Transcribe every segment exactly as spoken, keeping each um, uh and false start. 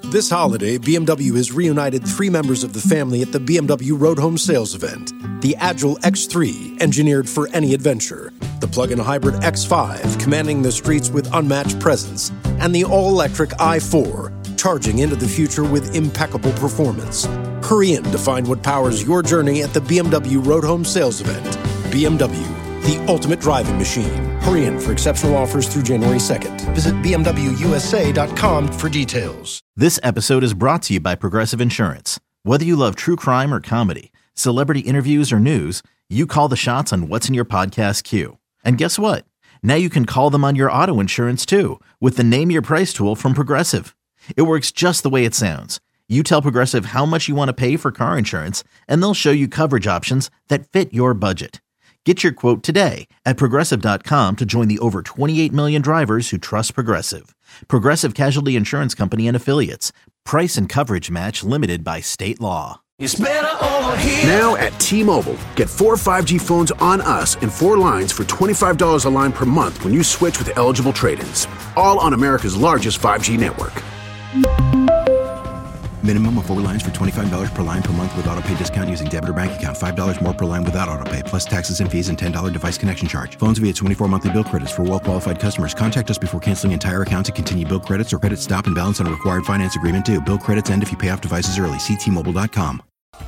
This holiday, B M W has reunited three members of the family at the B M W Road Home Sales event. The Agile X three, engineered for any adventure. The plug-in hybrid X five, commanding the streets with unmatched presence. And the all-electric i four, charging into the future with impeccable performance. Hurry in to find what powers your journey at the B M W Road Home Sales event. B M W, the ultimate driving machine. Hurry in for exceptional offers through January second. Visit b m w u s a dot com for details. This episode is brought to you by Progressive Insurance. Whether you love true crime or comedy, celebrity interviews or news, you call the shots on what's in your podcast queue. And guess what? Now you can call them on your auto insurance too with the Name Your Price tool from Progressive. It works just the way it sounds. You tell Progressive how much you want to pay for car insurance, and they'll show you coverage options that fit your budget. Get your quote today at Progressive dot com to join the over twenty-eight million drivers who trust Progressive. Progressive Casualty Insurance Company and Affiliates. Price and coverage match limited by state law. It's better over here. Now at T-Mobile, get four five G phones on us and four lines for twenty-five dollars a line per month when you switch with eligible trade-ins. All on America's largest five G network. Minimum of four lines for twenty-five dollars per line per month with autopay discount using debit or bank account. five dollars more per line without autopay, plus taxes and fees and ten dollars device connection charge. Phones via twenty-four monthly bill credits for well-qualified customers. Contact us before canceling entire account to continue bill credits or credit stop and balance on a required finance agreement due. Bill credits end if you pay off devices early. See T Mobile dot com.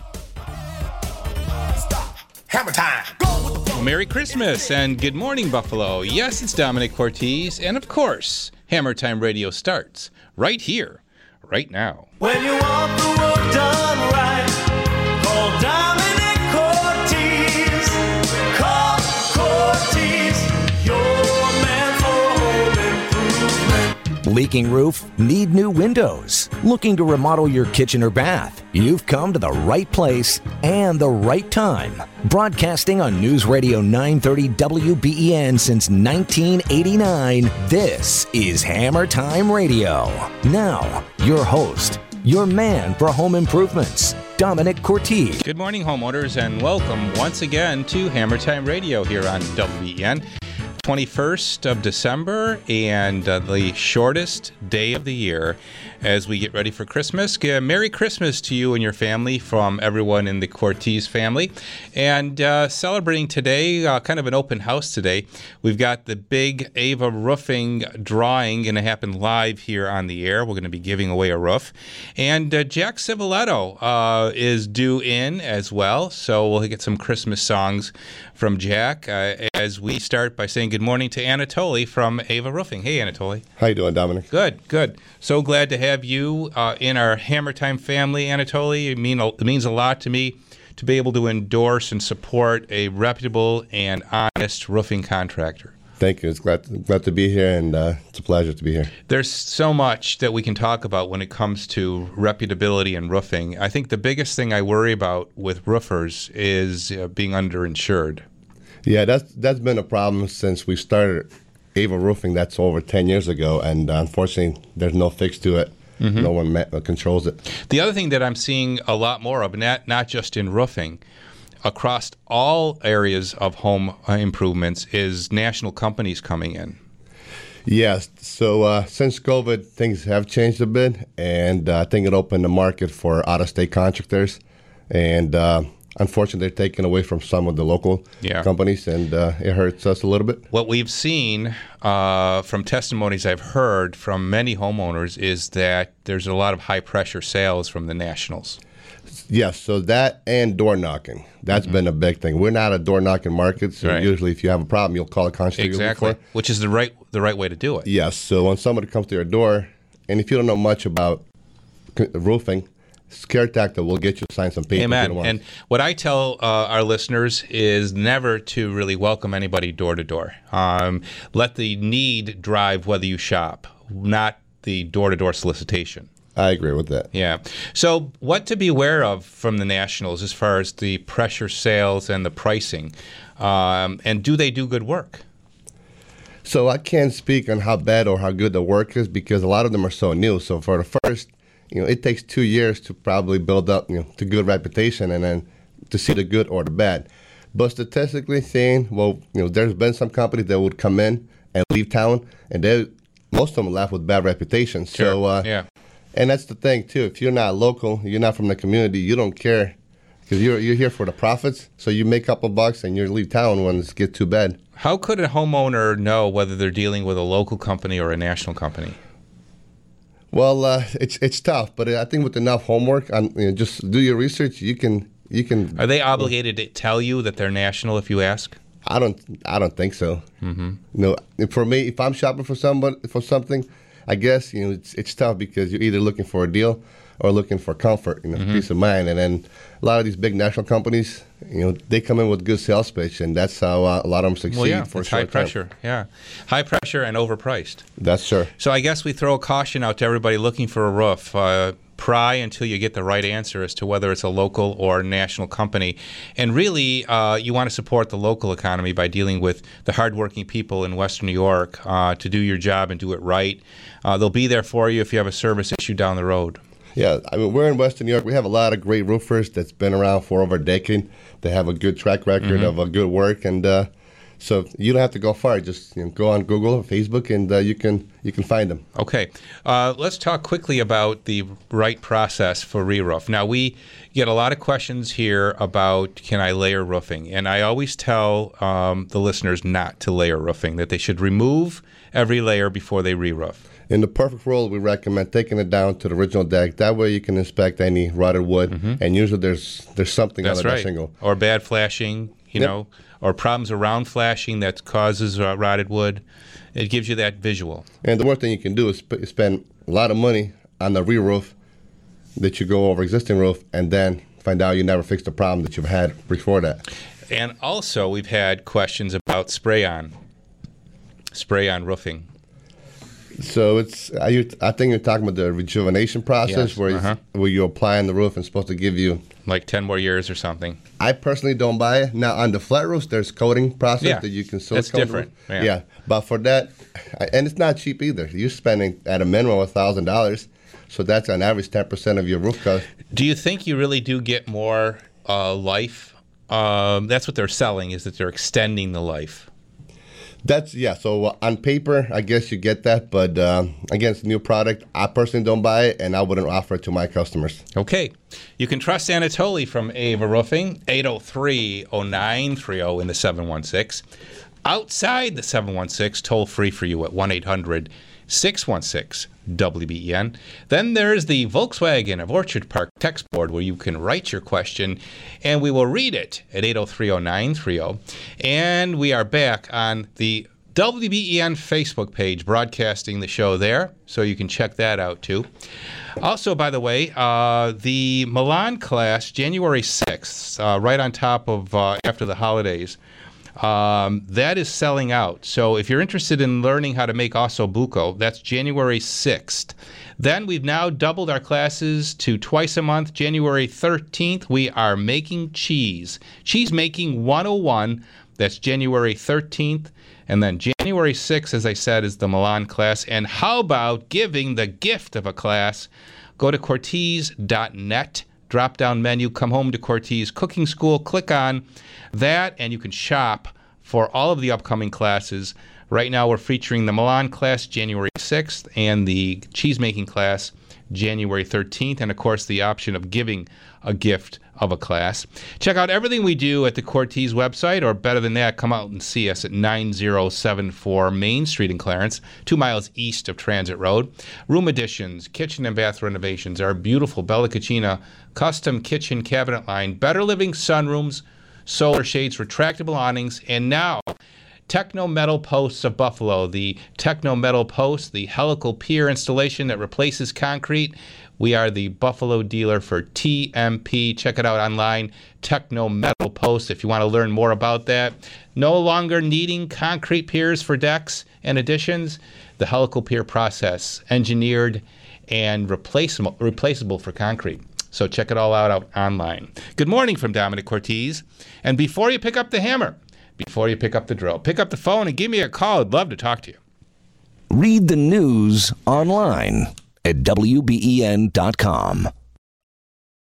Hammer time. Well, Merry Christmas and good morning, Buffalo. Yes, it's Dominic Cortez. And of course, Hammer Time Radio starts right here, right now. When you want the work done right, call Dominic Cortez. Call Cortez, your man for home improvement. Leaking roof? Need new windows? Looking to remodel your kitchen or bath? You've come to the right place and the right time. Broadcasting on News Radio nine thirty W B E N since nineteen eighty-nine, this is Hammer Time Radio. Now, your host, your man for home improvements, Dominic Cortez. Good morning, homeowners, and welcome once again to Hammer Time Radio here on W B E N. twenty-first of December and uh, the shortest day of the year as we get ready for Christmas. Uh, Merry Christmas to you and your family from everyone in the Cortez family. And uh, celebrating today, uh, kind of an open house today, we've got the big Ava Roofing drawing going to happen live here on the air. We're going to be giving away a roof. And uh, Jack Civiletto uh, is due in as well, so we'll get some Christmas songs from Jack uh, as we start by saying good morning to Anatoly from Ava Roofing. Hey, Anatoly. How you doing, Dominic? Good, good. So glad to have you uh, in our Hammer Time family, Anatoly. It, mean, it means a lot to me to be able to endorse and support a reputable and honest roofing contractor. Thank you. It's glad, glad to be here, and uh, it's a pleasure to be here. There's so much that we can talk about when it comes to reputability and roofing. I think the biggest thing I worry about with roofers is uh, being underinsured. Yeah, that's that's been a problem since we started Ava Roofing. That's over ten years ago, and uh, unfortunately, there's no fix to it. Mm-hmm. No one ma- controls it. The other thing that I'm seeing a lot more of, not, not just in roofing, across all areas of home improvements, is national companies coming in. Yes. So uh, since COVID, things have changed a bit, and uh, I think it opened the market for out-of-state contractors. And uh, unfortunately, they're taken away from some of the local yeah. companies, and uh, it hurts us a little bit. What we've seen uh, from testimonies I've heard from many homeowners is that there's a lot of high-pressure sales from the nationals. Yes, so that and door knocking. That's mm-hmm. been a big thing. We're not a door knocking market, so right. usually if you have a problem, you'll call a contractor. Exactly, before. Which is the right the right way to do it. Yes, so when somebody comes to your door, and if you don't know much about roofing, Scare Tactile will get you to sign some papers. Amen. And what I tell uh, our listeners is never to really welcome anybody door to door. Um, let the need drive whether you shop, not the door to door solicitation. I agree with that. Yeah. So what to be aware of from the nationals as far as the pressure sales and the pricing, um, and do they do good work? So I can't speak on how bad or how good the work is because a lot of them are so new. So for the first, you know, it takes two years to probably build up, you know, to good reputation and then to see the good or the bad. But statistically saying, well, you know, there's been some companies that would come in and leave town, and they most of them left with bad reputations. Sure. So uh, yeah. And that's the thing, too. If you're not local, you're not from the community, you don't care. Because you're, you're here for the profits, so you make a couple bucks and you leave town when it gets too bad. How could a homeowner know whether they're dealing with a local company or a national company? Well, uh, it's it's tough, but I think with enough homework, on, you know, just do your research, you can... you can. Are they obligated to tell you that they're national if you ask? I don't I don't think so. Mm-hmm. No, for me, if I'm shopping for somebody, for something, I guess, you know, it's it's tough because you're either looking for a deal or looking for comfort, you know, Mm-hmm. peace of mind. And then a lot of these big national companies, you know, they come in with good sales pitch, and that's how uh, a lot of them succeed. Well, yeah, for a it's high short time. pressure. Yeah, high pressure and overpriced. That's sure. So I guess we throw a caution out to everybody looking for a roof. Uh, pry until you get the right answer as to whether it's a local or national company. And really, uh, you want to support the local economy by dealing with the hardworking people in Western New York uh, to do your job and do it right. Uh, they'll be there for you if you have a service issue down the road. Yeah, I mean, we're in Western New York. We have a lot of great roofers that's been around for over a decade. They have a good track record Mm-hmm. of a good work, and uh, so you don't have to go far. Just you know, go on Google or Facebook, and uh, you can you can find them. Okay, uh, let's talk quickly about the right process for re-roof. Now, we get a lot of questions here about can I layer roofing, and I always tell um, the listeners not to layer roofing, that they should remove every layer before they re-roof. In the perfect world, we recommend taking it down to the original deck. That way, you can inspect any rotted wood, and usually there's there's something That's under right. that shingle. Or bad flashing, you Yep. know, or problems around flashing that causes uh, rotted wood. It gives you that visual. And the worst thing you can do is sp- spend a lot of money on the re-roof that you go over existing roof, and then find out you never fixed the problem that you've had before that. And also, we've had questions about spray-on, spray-on roofing. So it's I, you, I think you're talking about the rejuvenation process Yes, where uh-huh. you, where you apply on the roof and it's supposed to give you. Like ten more years or something. I personally don't buy it. Now on the flat roofs, there's coating process Yeah, that you can still that's coat the different, roof. yeah. But for that, and it's not cheap either. You're spending at a minimum a thousand dollars, so that's on average ten percent of your roof cost. Do you think you really do get more uh, life? Um, that's what they're selling, is that they're extending the life. That's yeah. So uh, on paper, I guess you get that, but um, again, it's a new product. I personally don't buy it, and I wouldn't offer it to my customers. Okay. You can trust Anatoly from Ava Roofing, eight oh three, oh nine three oh in the seven one six. Outside the seven one six, toll free for you at one eight hundred, six one six, W B E N. Then there's the Volkswagen of Orchard Park text board where you can write your question and we will read it at eight oh three, oh nine three oh. And we are back on the W B E N Facebook page, broadcasting the show there, so you can check that out too. Also, by the way, uh, the Milan class, January sixth, uh, right on top of uh, after the holidays, um, that is selling out. So if you're interested in learning how to make osso buco, that's January sixth. Then we've now doubled our classes to twice a month. January thirteenth, we are making cheese. Cheese making one oh one, that's January thirteenth. And then January sixth, as I said, is the Milan class. And how about giving the gift of a class? Go to Cortese dot net, drop-down menu, come home to Cortese Cooking School, click on that, and you can shop for all of the upcoming classes. Right now we're featuring the Milan class January sixth and the cheese-making class January thirteenth, and of course the option of giving a gift of a class. Check out everything we do at the Cortese website, or better than that, come out and see us at nine oh seven four Main Street in Clarence, two miles east of Transit Road. Room additions, kitchen and bath renovations, our beautiful Bella Cucina custom kitchen cabinet line, Better Living sunrooms, solar shades, retractable awnings, and now Techno Metal Posts of Buffalo, the Techno Metal Post, the helical pier installation that replaces concrete. We are the Buffalo dealer for T M P. Check it out online, Techno Metal Post, if you want to learn more about that. No longer needing concrete piers for decks and additions. The helical pier process, engineered and replaceable, replaceable for concrete. So check it all out, out online. Good morning from Dominic Cortese. And before you pick up the hammer, before you pick up the drill, pick up the phone and give me a call. I'd love to talk to you. Read the news online at W B E N dot com.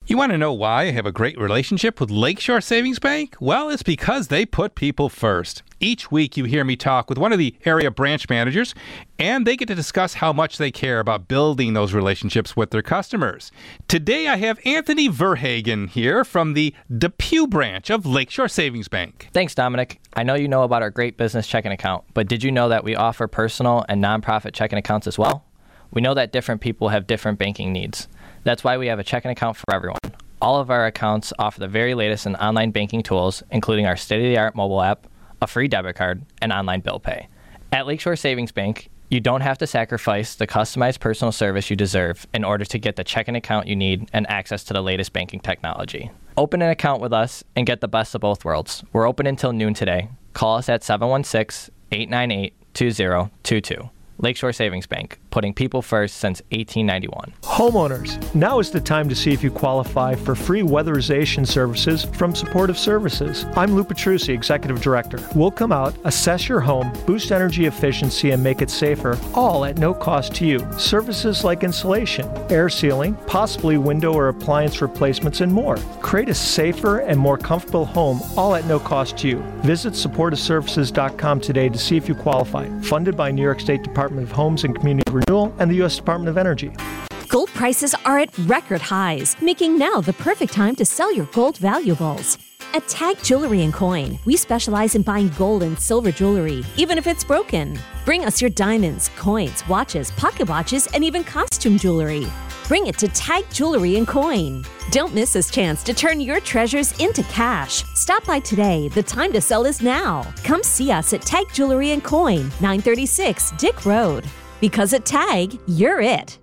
You want to know why I have a great relationship with Lakeshore Savings Bank? Well, it's because they put people first. Each week you hear me talk with one of the area branch managers, and they get to discuss how much they care about building those relationships with their customers. Today I have Anthony Verhagen here from the Depew branch of Lakeshore Savings Bank. Thanks, Dominic. I know you know about our great business checking account, but did you know that we offer personal and nonprofit checking accounts as well? We know that different people have different banking needs. That's why we have a checking account for everyone. All of our accounts offer the very latest in online banking tools, including our state-of-the-art mobile app, a free debit card, and online bill pay. At Lakeshore Savings Bank, you don't have to sacrifice the customized personal service you deserve in order to get the checking account you need and access to the latest banking technology. Open an account with us and get the best of both worlds. We're open until noon today. Call us at seven one six, eight nine eight, two zero two two. Lakeshore Savings Bank, putting people first since eighteen ninety-one. Homeowners, now is the time to see if you qualify for free weatherization services from Supportive Services. I'm Lou Petrucci, Executive Director. We'll come out, assess your home, boost energy efficiency, and make it safer, all at no cost to you. Services like insulation, air sealing, possibly window or appliance replacements, and more. Create a safer and more comfortable home, all at no cost to you. Visit supportive services dot com today to see if you qualify. Funded by New York State Department of Homes and Community Renewal and the U S Department of Energy. Gold prices are at record highs, making now the perfect time to sell your gold valuables. At Tag Jewelry and Coin, we specialize in buying gold and silver jewelry, even if it's broken. Bring us your diamonds, coins, watches, pocket watches, and even costume jewelry. Bring it to Tag Jewelry and Coin. Don't miss this chance to turn your treasures into cash. Stop by today. The time to sell is now. Come see us at Tag Jewelry and Coin, nine thirty-six Dick Road. Because at Tag, you're it.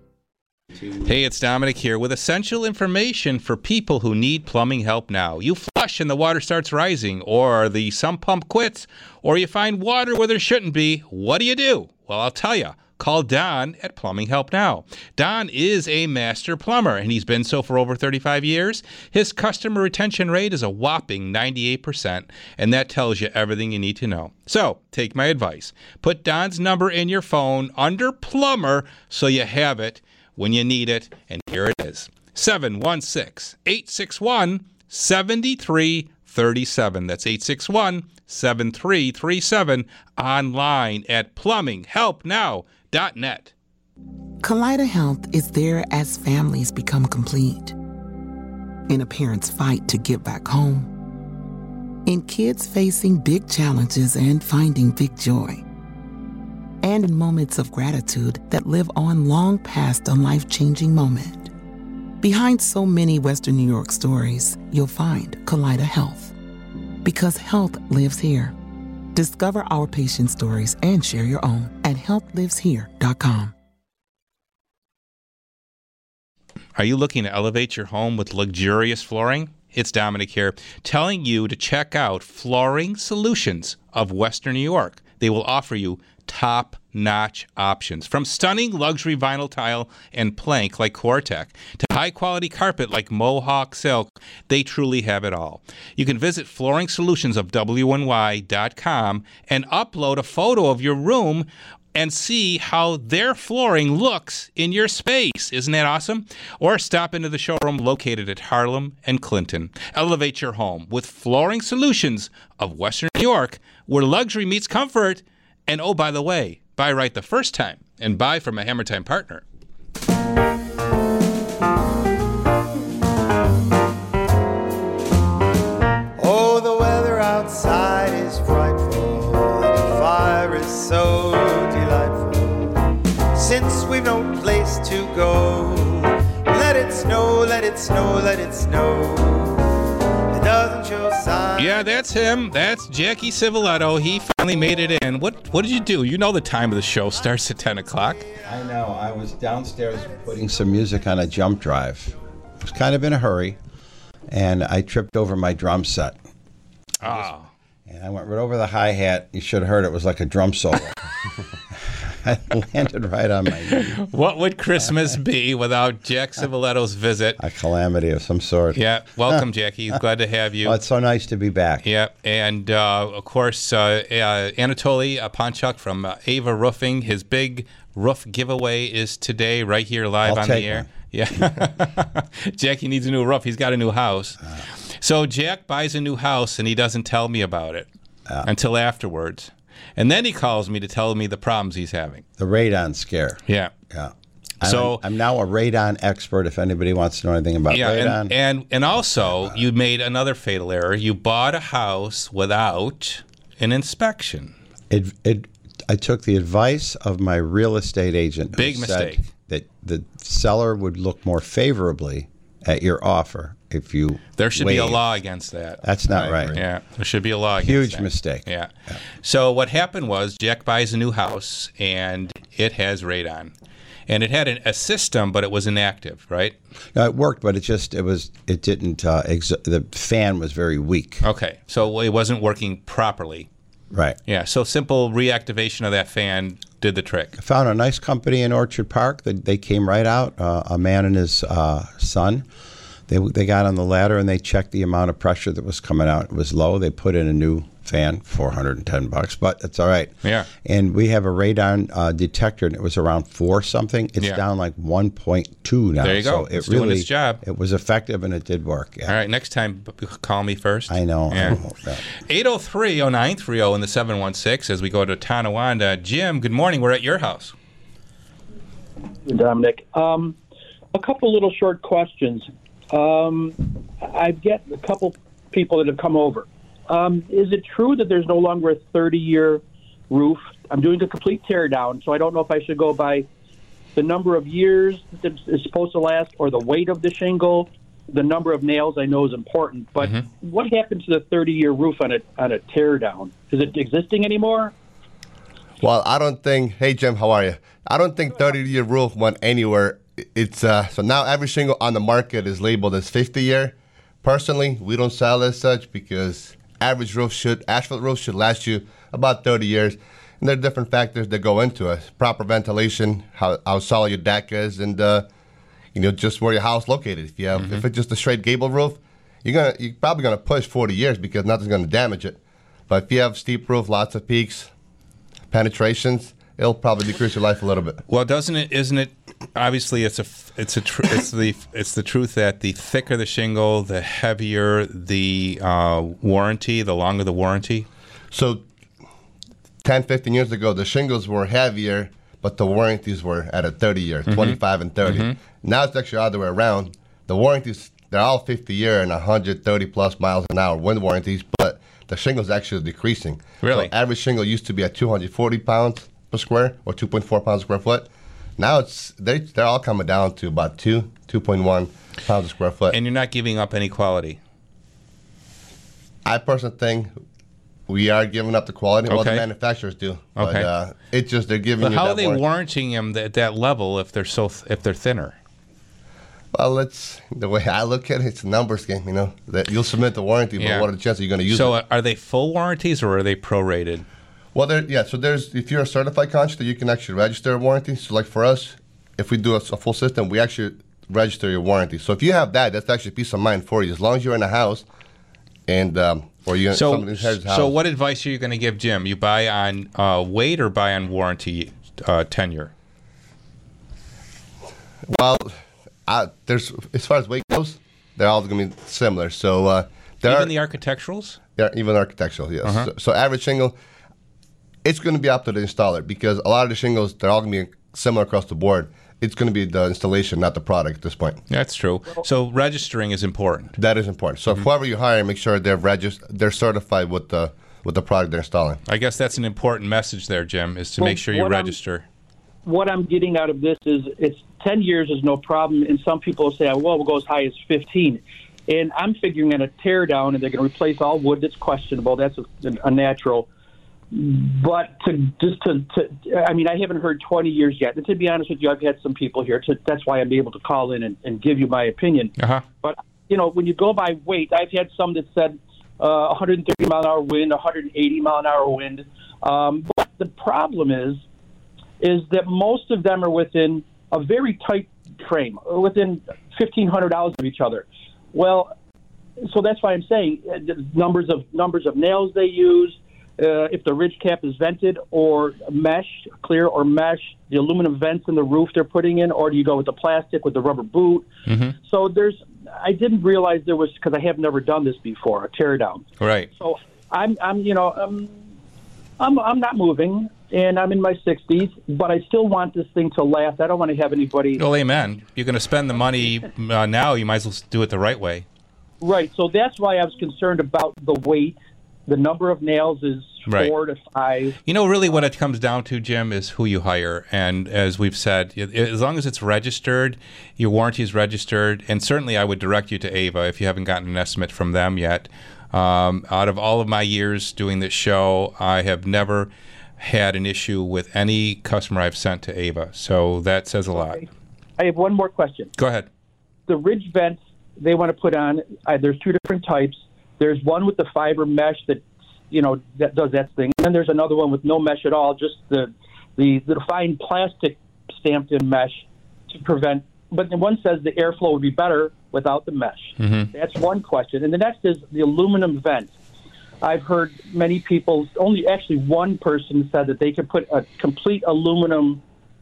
Hey, it's Dominic here with essential information for people who need plumbing help now. You flush and the water starts rising, or the sump pump quits, or you find water where there shouldn't be. What do you do? Well, I'll tell you. Call Don at Plumbing Help Now. Don is a master plumber, and he's been so for over thirty-five years. His customer retention rate is a whopping ninety-eight percent, and that tells you everything you need to know. So, take my advice. Put Don's number in your phone under plumber so you have it when you need it, and here it is. seven one six, eight six one, seven three three seven. That's eight six one, seven three three seven. Online at plumbing help now dot net. Kaleida Health is there as families become complete. In a parent's fight to get back home. In kids facing big challenges and finding big joy. And in moments of gratitude that live on long past a life-changing moment. Behind so many Western New York stories, you'll find Kaleida Health. Because health lives here. Discover our patient stories and share your own at health lives here dot com. Are you looking to elevate your home with luxurious flooring? It's Dominic here, telling you to check out Flooring Solutions of Western New York. They will offer you top-notch options, from stunning luxury vinyl tile and plank like Quartec to high-quality carpet like Mohawk Silk. They truly have it all. You can visit flooring solutions of W N Y dot com and upload a photo of your room and see how their flooring looks in your space. Isn't that awesome? Or stop into the showroom located at Harlem and Clinton. Elevate your home with Flooring Solutions of Western New York, where luxury meets comfort. And oh, by the way, buy right the first time and buy from a Hammer Time partner. Oh, the weather outside is frightful. The fire is so delightful. Since we've no place to go, let it snow, let it snow, let it snow. It doesn't show signs. Yeah, that's him. That's Jackie Civiletto. He finally made it in. What What did you do? You know the time of the show starts at ten o'clock. I know. I was downstairs putting some music on a jump drive. I was kind of in a hurry, and I tripped over my drum set. Oh. And I went right over the hi-hat. You should have heard it. It was like a drum solo. I landed right on my knee. What would Christmas be without Jack Civiletto's visit? A calamity of some sort. Yeah. Welcome, Jackie. Glad to have you. Well, it's so nice to be back. Yeah. And, uh, of course, uh, uh, Anatoly Panchuk from uh, Ava Roofing. His big roof giveaway is today right here live I'll on take the air. one. Yeah. Jackie needs a new roof. He's got a new house. Uh, so Jack buys a new house, and he doesn't tell me about it uh, until afterwards. And then he calls me to tell me the problems he's having. The radon scare. Yeah. Yeah. So I'm, I'm now a radon expert if anybody wants to know anything about yeah, radon. And, and, and also, uh, you made another fatal error. You bought a house without an inspection. It, it, I took the advice of my real estate agent. Big who mistake. Said that the seller would look more favorably at your offer if you There should waive. be a law against that. That's not right. Yeah, there should be a law against Huge that. mistake. Yeah. yeah. So what happened was Jack buys a new house, and it has radon. And it had an, a system, but it was inactive, right? No, it worked, but it just, it was, it didn't, uh, ex- the fan was very weak. Okay, so it wasn't working properly. Right. Yeah, so simple reactivation of that fan did the trick. I found a nice company in Orchard Park. They, they came right out, uh, a man and his uh, son. They they got on the ladder and they checked the amount of pressure that was coming out. It was low. They put in a new fan, four hundred ten bucks, but that's all right. Yeah. And we have a radon uh, detector, and it was around four something. It's yeah. down like one point two now. There you go. So it's it really, doing its job. It was effective, and it did work. Yeah. All right, next time, call me first. I know. Yeah. Yeah. eight oh three, oh nine three oh in the seven one six as we go to Tonawanda. Jim, good morning. We're at your house. Dominic. Um, a couple little short questions. Um, I've got a couple people that have come over. Um, is it true that there's no longer a thirty-year roof? I'm doing a complete tear down, so I don't know if I should go by the number of years that it's supposed to last or the weight of the shingle. The number of nails I know is important, but mm-hmm. what happened to the thirty-year roof on a on a tear down? Is it existing anymore? Well, I don't think. Hey, Jim, how are you? I don't think thirty-year roof went anywhere. It's uh, so now every shingle on the market is labeled as fifty-year. Personally, we don't sell as such because average roof should asphalt roof should last you about thirty years, and there are different factors that go into it: proper ventilation, how how solid your deck is, and uh, you know just where your house is located. If you have mm-hmm. if it's just a straight gable roof, you're gonna you're probably gonna push forty years because nothing's gonna damage it. But if you have steep roof, lots of peaks, penetrations, it'll probably decrease your life a little bit. Well, doesn't it? Isn't it? Obviously, it's a it's a tr- it's the it's the truth that the thicker the shingle, the heavier the uh, warranty, the longer the warranty. So, ten, fifteen years ago, the shingles were heavier, but the warranties were at a thirty-year, mm-hmm. twenty-five and thirty. Mm-hmm. Now it's actually the other way around. The warranties, they're all fifty-year and one hundred thirty plus miles an hour wind warranties, but the shingle's actually decreasing. Really? So average shingle used to be at two hundred forty pounds per square or two point four pounds per square foot. Now it's they they're all coming down to about two, two point one pounds per square foot. And you're not giving up any quality. I personally think we are giving up the quality. Okay. Well, the manufacturers do. Okay. But uh, it's just they're giving. But you how that are they warranty. warranting them at that level if they're so th- if they're thinner? Well, it's the way I look at it. It's a numbers game. You know that you'll submit the warranty, Yeah. but what are the chances you're going to use So it? uh, are they full warranties or are they prorated? Well, there, yeah. So there's if you're a certified contractor, you can actually register a warranty. So like for us, if we do a, a full system, we actually register your warranty. So if you have that, that's actually peace of mind for you. As long as you're in a house, and um, or you So, somebody inherits a house. so what advice are you going to give Jim? You buy on uh, weight or buy on warranty uh, tenure? Well, I, there's as far as weight goes, they're all going to be similar. So uh, there Even are, the architecturals? Yeah, even architectural, yes. Uh-huh. So, so average shingle, it's going to be up to the installer because a lot of the shingles, they're all going to be similar across the board. It's going to be the installation, not the product at this point. That's true. So registering is important. That is important. So mm-hmm. whoever you hire, make sure they're regist- they're certified with the with the product they're installing. I guess that's an important message there, Jim, is to Well, make sure you what I'm- register. What I'm getting out of this is it's ten years is no problem, and some people say, well, we'll go as high as fifteen. And I'm figuring on a tear down, and they're going to replace all wood that's questionable. That's a, a natural. But to just to, to, I mean, I haven't heard twenty years yet. And to be honest with you, I've had some people here. To, that's why I'm able to call in and, and give you my opinion. Uh-huh. But, you know, when you go by weight, I've had some that said uh, one hundred thirty mile an hour wind, one hundred eighty mile an hour wind. Um, but the problem is, is that most of them are within a very tight frame, within fifteen hundred dollars of each other. Well, so that's why I'm saying uh, the numbers of numbers of nails they use. uh, if the ridge cap is vented or mesh, clear or mesh, the aluminum vents in the roof they're putting in, or do you go with the plastic with the rubber boot? Mm-hmm. So there's, I didn't realize there was, because I have never done this before, a tear down. Right. So I'm, I'm, you know, I'm, I'm, I'm not moving, and I'm in my sixties, but I still want this thing to last. I don't want to have anybody. Well, amen. You're going to spend the money uh, now. You might as well do it the right way. Right. So that's why I was concerned about the weight. The number of nails is Right. four to five. You know, really what it comes down to, Jim, is who you hire. And as we've said, i- as long as it's registered, your warranty is registered, and certainly I would direct you to Ava if you haven't gotten an estimate from them yet. Um, out of all of my years doing this show, I have never had an issue with any customer I've sent to Ava. So that says a lot. I have one more question. Go ahead. The ridge vents they want to put on, uh, there's two different types. There's one with the fiber mesh that, you know, that does that thing. And then there's another one with no mesh at all, just the the, the fine plastic stamped in mesh to prevent. But then one says the airflow would be better without the mesh. Mm-hmm. That's one question. And the next is the aluminum vent. I've heard many people, only actually one person said that they could put a complete aluminum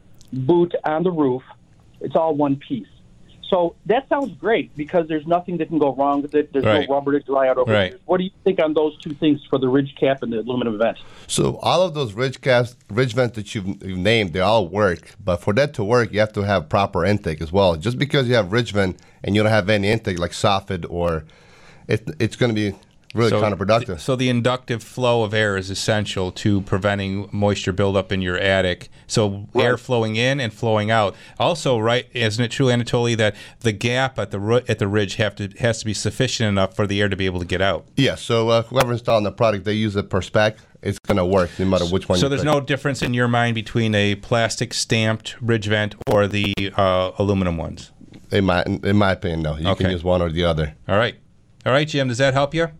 boot on the roof. It's all one piece. So that sounds great because there's nothing that can go wrong with it. There's Right. no rubber to dry out over Right. it. What do you think on those two things for the ridge cap and the aluminum vent? So all of those ridge caps, ridge vents that you've, you've named, they all work. But for that to work, you have to have proper intake as well. Just because you have ridge vent and you don't have any intake like soffit, or it, it's going to be really So counterproductive. th- so the inductive flow of air is essential to preventing moisture buildup in your attic. So air flowing in and flowing out. Also, right, isn't it true, Anatoly, that the gap at the ro- at the ridge have to has to be sufficient enough for the air to be able to get out? Yeah, so uh, whoever installing the product, they use it per spec. It's going to work no matter which one So you there's pick. no difference in your mind between a plastic stamped ridge vent or the uh, aluminum ones? In my, in my opinion, no. You Okay. can use one or the other. All right. All right, Jim, does that help you?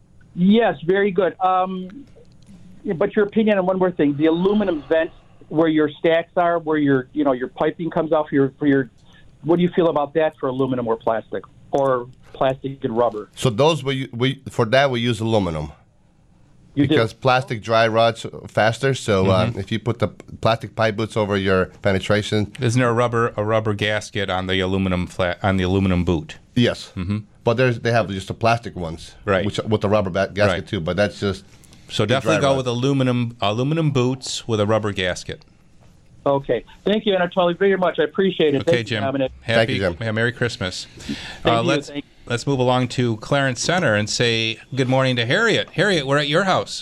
Yes, very good. Um, yeah, but your opinion on one more thing: the aluminum vent, where your stacks are, where your you know your piping comes off your for your. What do you feel about that for aluminum or plastic, or plastic and rubber? So those we, we for that we use aluminum. You because do? plastic dry rots faster. So Mhm. uh, if you put the plastic pipe boots over your penetration, Isn't there a rubber a rubber gasket on the aluminum flat on the aluminum boot? yes. Mm-hmm. But there's they have just the plastic ones, Right. Which with the rubber ba- gasket Right. too. But that's just So the definitely dry go rot. with aluminum aluminum boots with a rubber gasket. Okay, thank you, Anatoly, very much. I appreciate it. Okay, Thank Jim. You, Dominic. Happy, yeah, Merry Christmas. Thank Uh, you, let's thank let's move along to Clarence Center and say good morning to Harriet. Harriet, we're at your house.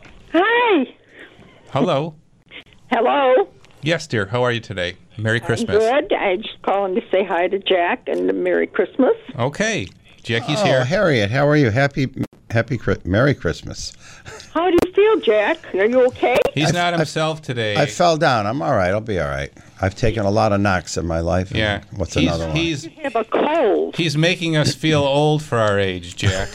Hi. Hello. Hello. Yes, dear. How are you today? Merry Christmas. Good. I just calling to say hi to Jack and a Merry Christmas. Okay, Jackie's oh, here. Harriet, how are you? Happy, happy, Chri- Merry Christmas. How do you feel, Jack? Are you okay? He's I've- not I've- himself today. I fell down. I'm all right. I'll be all right. I've taken a lot of knocks in my life. and Yeah. What's he's, another one? He's You have a cold. he's making us feel old for our age, Jack.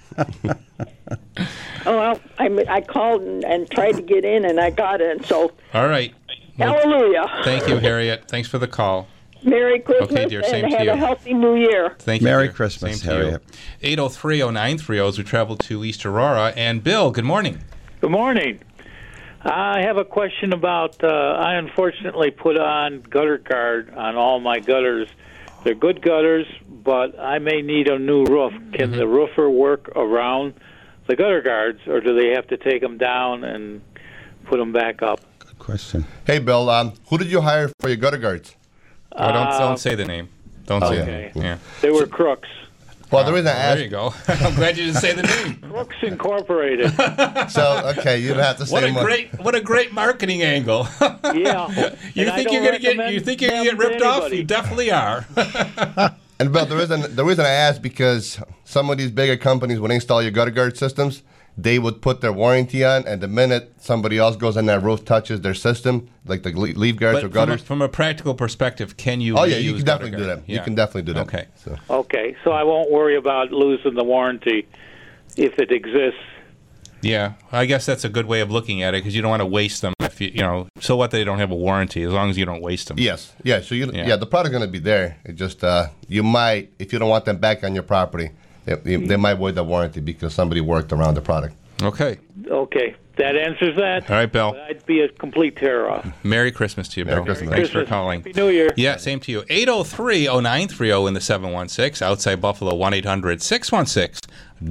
Oh, well, I I called and, and tried to get in, and I got in. So All right. Well, hallelujah. thank you, Harriet. Thanks for the call. Merry Christmas Okay, dear, same and to have you. a healthy New Year. Thank you. Merry dear. Christmas, Same to you. Harriet. eight oh three oh nine three oh as we travel to East Aurora. And Bill, good morning. Good morning. I have a question about, uh, I unfortunately put on gutter guard on all my gutters. They're good gutters, but I may need a new roof. Can Mm-hmm. the roofer work around the gutter guards, or do they have to take them down and put them back up? Good question. Hey, Bill, um, who did you hire for your gutter guards? Oh, don't Uh, don't say the name. Don't say okay. the name. Yeah. They were crooks. Well, the reason I There asked, you go. I'm glad you didn't say the name. Crooks Incorporated. so okay, you don't have to say What a much. great what a great marketing angle. Yeah. You And I think don't you're gonna get recommend you think you're gonna them get ripped to off? anybody. You definitely are. And Bill, the reason the reason I asked because some of these bigger companies when they install your gutter guard systems, they would put their warranty on, and the minute somebody else goes on that roof touches their system, like the le- leaf guards But or from a, gutters. from a practical perspective, can you? Oh yeah, you reuse can definitely gutter do guard? that. You Yeah. can definitely do that. Okay. So. Okay, so I won't worry about losing the warranty if it exists. Yeah, I guess that's a good way of looking at it because you don't want to waste them. If you, you know, so what? They don't have a warranty as long as you don't waste them. Yes, yeah. So you, Yeah. yeah. the product's gonna be there. It just uh, you might, if you don't want them back on your property, they, they, they might void the warranty because somebody worked around the product. Okay. Okay. That answers that. All right, Bill. I'd be a complete tear-off. Merry Christmas to you, Bill. Merry Christmas. Thanks Christmas. for calling. Happy New Year. Yeah, same to you. eight oh three, oh nine three oh in the seven one six. Outside Buffalo, one eight hundred six one six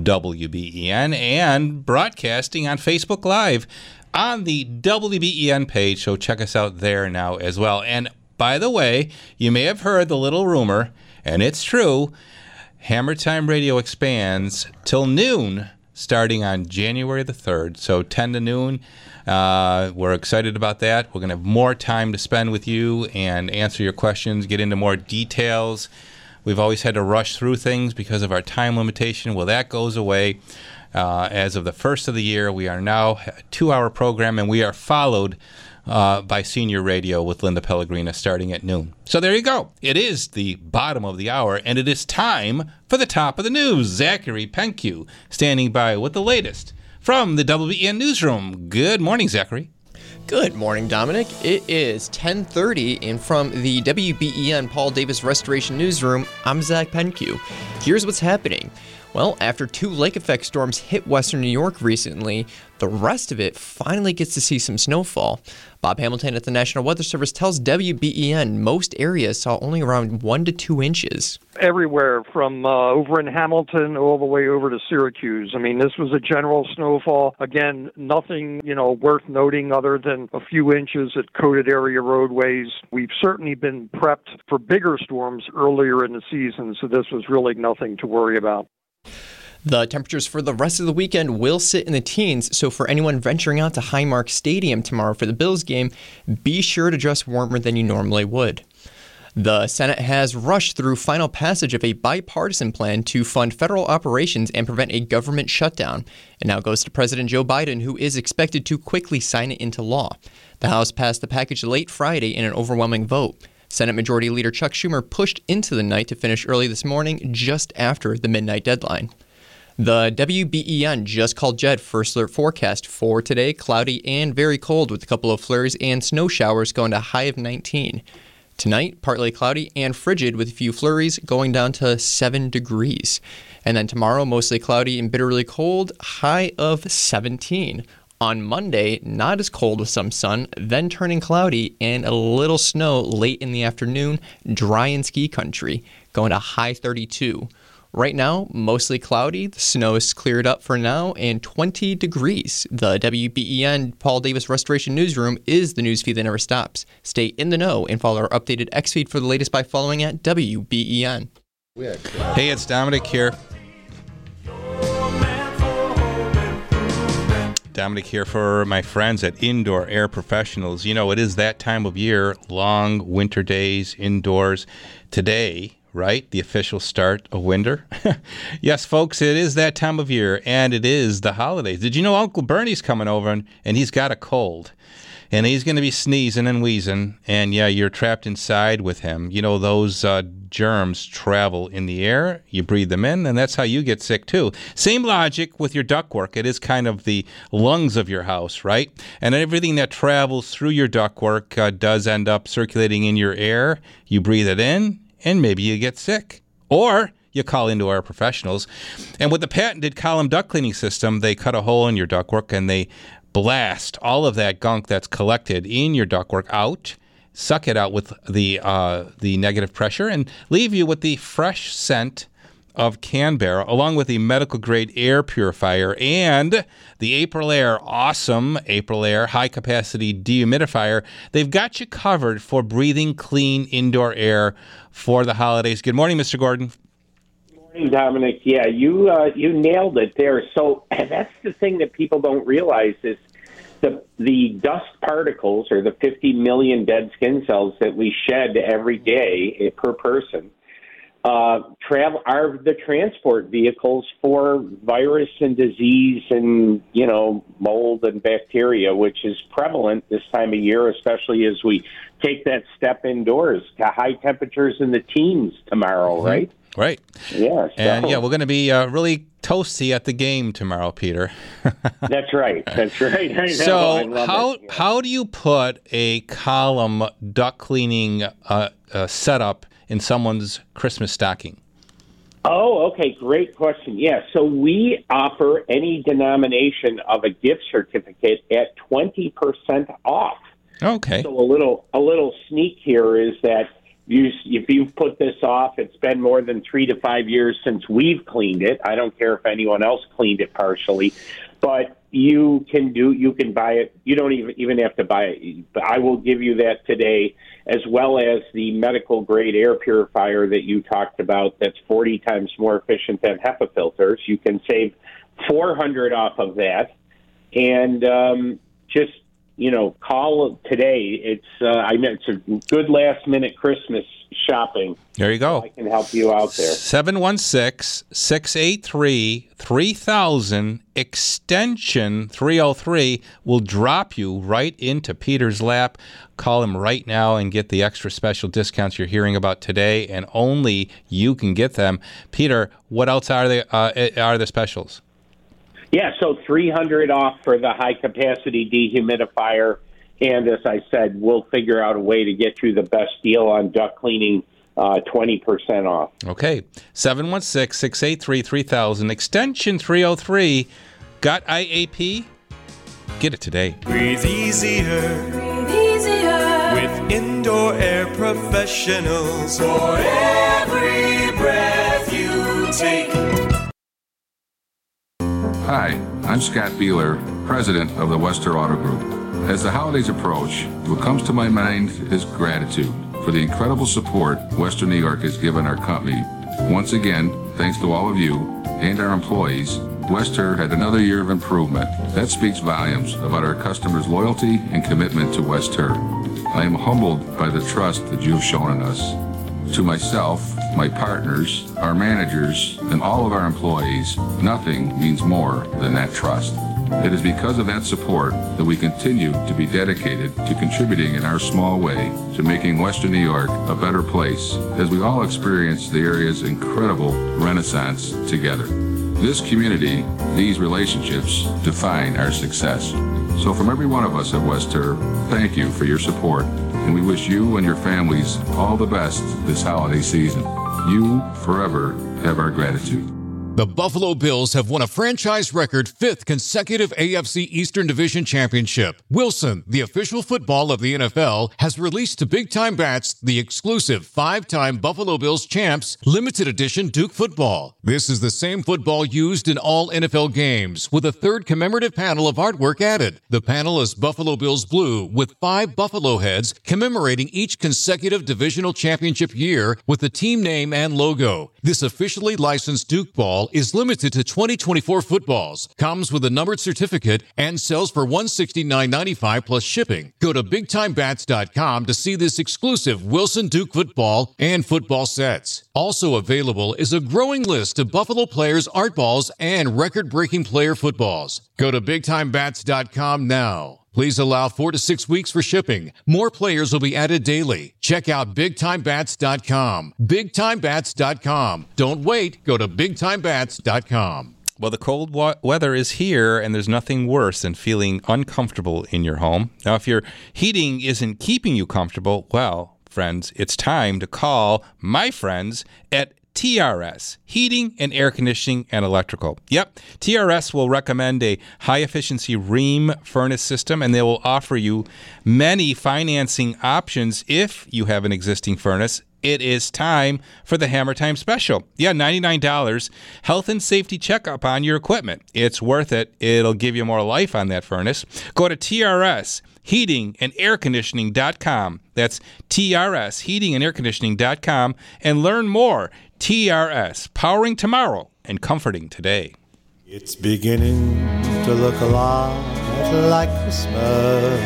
W B E N. And broadcasting on Facebook Live on the W B E N page. So check us out there now as well. And by the way, you may have heard the little rumor, and it's true, Hammer Time Radio expands till noon starting on January the third. So ten to noon. Uh, we're excited about that. We're going to have more time to spend with you and answer your questions, get into more details. We've always had to rush through things because of our time limitation. Well, that goes away. Uh, as of the first of the year, we are now a two-hour program, and we are followed uh, by Senior Radio with Linda Pellegrina starting at noon. So there you go. It is the bottom of the hour, and it is time for the top of the news. Zachary Penque standing by with the latest from the W B E N Newsroom. Good morning, Zachary. Good morning, Dominic. It is ten thirty, and from the W B E N Paul Davis Restoration Newsroom, I'm Zach Penque. Here's what's happening. Well, after two lake effect storms hit western New York recently, the rest of it finally gets to see some snowfall. Bob Hamilton at the National Weather Service tells W B E N most areas saw only around one to two inches. Everywhere from uh, over in Hamilton all the way over to Syracuse. I mean, this was a general snowfall. Again, nothing, you know, worth noting other than a few inches at coated area roadways. We've certainly been prepped for bigger storms earlier in the season, so this was really nothing to worry about. The temperatures for the rest of the weekend will sit in the teens, so for anyone venturing out to Highmark Stadium tomorrow for the Bills game, be sure to dress warmer than you normally would. The Senate has rushed through final passage of a bipartisan plan to fund federal operations and prevent a government shutdown. It now goes to President Joe Biden, who is expected to quickly sign it into law. The House passed the package late Friday in an overwhelming vote. Senate Majority Leader Chuck Schumer pushed into the night to finish early this morning, just after the midnight deadline. The W B E N just called Jed first alert forecast for today, cloudy and very cold with a couple of flurries and snow showers going to a high of nineteen. Tonight, partly cloudy and frigid with a few flurries going down to seven degrees. And then tomorrow, mostly cloudy and bitterly cold, high of seventeen. On Monday, not as cold with some sun, then turning cloudy and a little snow late in the afternoon, dry in ski country, going to high thirty-two. Right now, mostly cloudy. The snow is cleared up for now and twenty degrees. The W B E N Paul Davis Restoration Newsroom is the news feed that never stops. Stay in the know and follow our updated X feed for the latest by following at W B E N. Hey, it's Dominic here. Dominic here for my friends at Indoor Air Professionals. You know, it is that time of year, long winter days indoors. Today, right? The official start of winter. Yes, folks, it is that time of year, and it is the holidays. Did you know Uncle Bernie's coming over, and, and he's got a cold? And he's going to be sneezing and wheezing, and yeah, you're trapped inside with him. You know, those uh, germs travel in the air, you breathe them in, and that's how you get sick too. Same logic with your ductwork. It is kind of the lungs of your house, right? And everything that travels through your ductwork uh, does end up circulating in your air. You breathe it in, and maybe you get sick. Or you call Indoor Air Professionals. And with the patented column duct cleaning system, they cut a hole in your ductwork and they blast all of that gunk that's collected in your ductwork out, suck it out with the uh, the negative pressure, and leave you with the fresh scent of Canberra, along with the medical-grade air purifier and the Aprilaire, awesome Aprilaire high-capacity dehumidifier. They've got you covered for breathing clean indoor air for the holidays. Good morning, Mister Gordon. Good morning, Dominic. Yeah, you uh, you nailed it there. So that's the thing that people don't realize is the the dust particles, or the fifty million dead skin cells that we shed every day per person, uh, travel are the transport vehicles for virus and disease and, you know, mold and bacteria, which is prevalent this time of year, especially as we take that step indoors to high temperatures in the teens tomorrow, mm-hmm. right? Right. Yeah. So. And yeah, we're going to be uh, really toasty at the game tomorrow, Peter. That's right. That's right. I know. So I how it. Yeah. how do you put a column duct cleaning uh, uh, setup in someone's Christmas stocking? Oh, okay. Great question. Yeah. So we offer any denomination of a gift certificate at twenty percent off. Okay. So a little a little sneak here is that you, if you've put this off, it's been more than three to five years since we've cleaned it. I don't care if anyone else cleaned it partially, but you can do you can buy it. You don't even even have to buy it. But I will give you that today, as well as the medical grade air purifier that you talked about. That's forty times more efficient than HEPA filters. You can save four hundred off of that, and um, just. You know, call today. It's uh, I know it's a good last minute Christmas shopping. There you go. I can help you out there. seven one six, six eight three, three thousand, extension three oh three will drop you right into Peter's lap. Call him right now and get the extra special discounts you're hearing about today, and only you can get them. Peter, what else are the uh, are the specials? Yeah, so three hundred off for the high-capacity dehumidifier. And as I said, we'll figure out a way to get you the best deal on duct cleaning, uh, twenty percent off. Okay, seven one six, six eight three, three thousand, extension three oh three. Got I A P? Get it today. Breathe easier. Breathe easier. With indoor air professionals. For every breath you take. Hi, I'm Scott Beeler, president of the Wester Auto Group. As the holidays approach, what comes to my mind is gratitude for the incredible support Western New York has given our company. Once again, thanks to all of you and our employees, Wester had another year of improvement. That speaks volumes about our customers' loyalty and commitment to Wester. I am humbled by the trust that you have shown in us. To myself, my partners, our managers, and all of our employees, nothing means more than that trust. It is because of that support that we continue to be dedicated to contributing in our small way to making Western New York a better place as we all experience the area's incredible renaissance together. This community, these relationships, define our success. So from every one of us at Wester, thank you for your support, and we wish you and your families all the best this holiday season. You forever have our gratitude. The Buffalo Bills have won a franchise record fifth consecutive A F C Eastern Division championship. Wilson, the official football of the N F L, has released to Big Time Bats the exclusive five-time Buffalo Bills champs limited edition Duke football. This is the same football used in all N F L games, with a third commemorative panel of artwork added. The panel is Buffalo Bills blue with five buffalo heads commemorating each consecutive divisional championship year with the team name and logo. This officially licensed Duke ball is limited to twenty twenty-four footballs, comes with a numbered certificate, and sells for one hundred sixty-nine ninety-five plus shipping. Go to big time bats dot com to see this exclusive Wilson Duke football and football sets. Also available is a growing list of Buffalo players' art balls and record-breaking player footballs. Go to big time bats dot com now. Please allow four to six weeks for shipping. More players will be added daily. Check out big time bats dot com. big time bats dot com. Don't wait. Go to big time bats dot com. Well, the cold wa- weather is here, and there's nothing worse than feeling uncomfortable in your home. Now, if your heating isn't keeping you comfortable, well, friends, it's time to call my friends at T R S, Heating and Air Conditioning and Electrical. Yep, T R S will recommend a high-efficiency Rheem furnace system, and they will offer you many financing options if you have an existing furnace. It is time for the Hammer Time special. Yeah, ninety-nine dollars, health and safety checkup on your equipment. It's worth it. It'll give you more life on that furnace. Go to T R S Heating and Air Conditioning dot com. That's T R S Heating and Air Conditioning dot com, and learn more. T R S, powering tomorrow and comforting today. It's beginning to look a lot like Christmas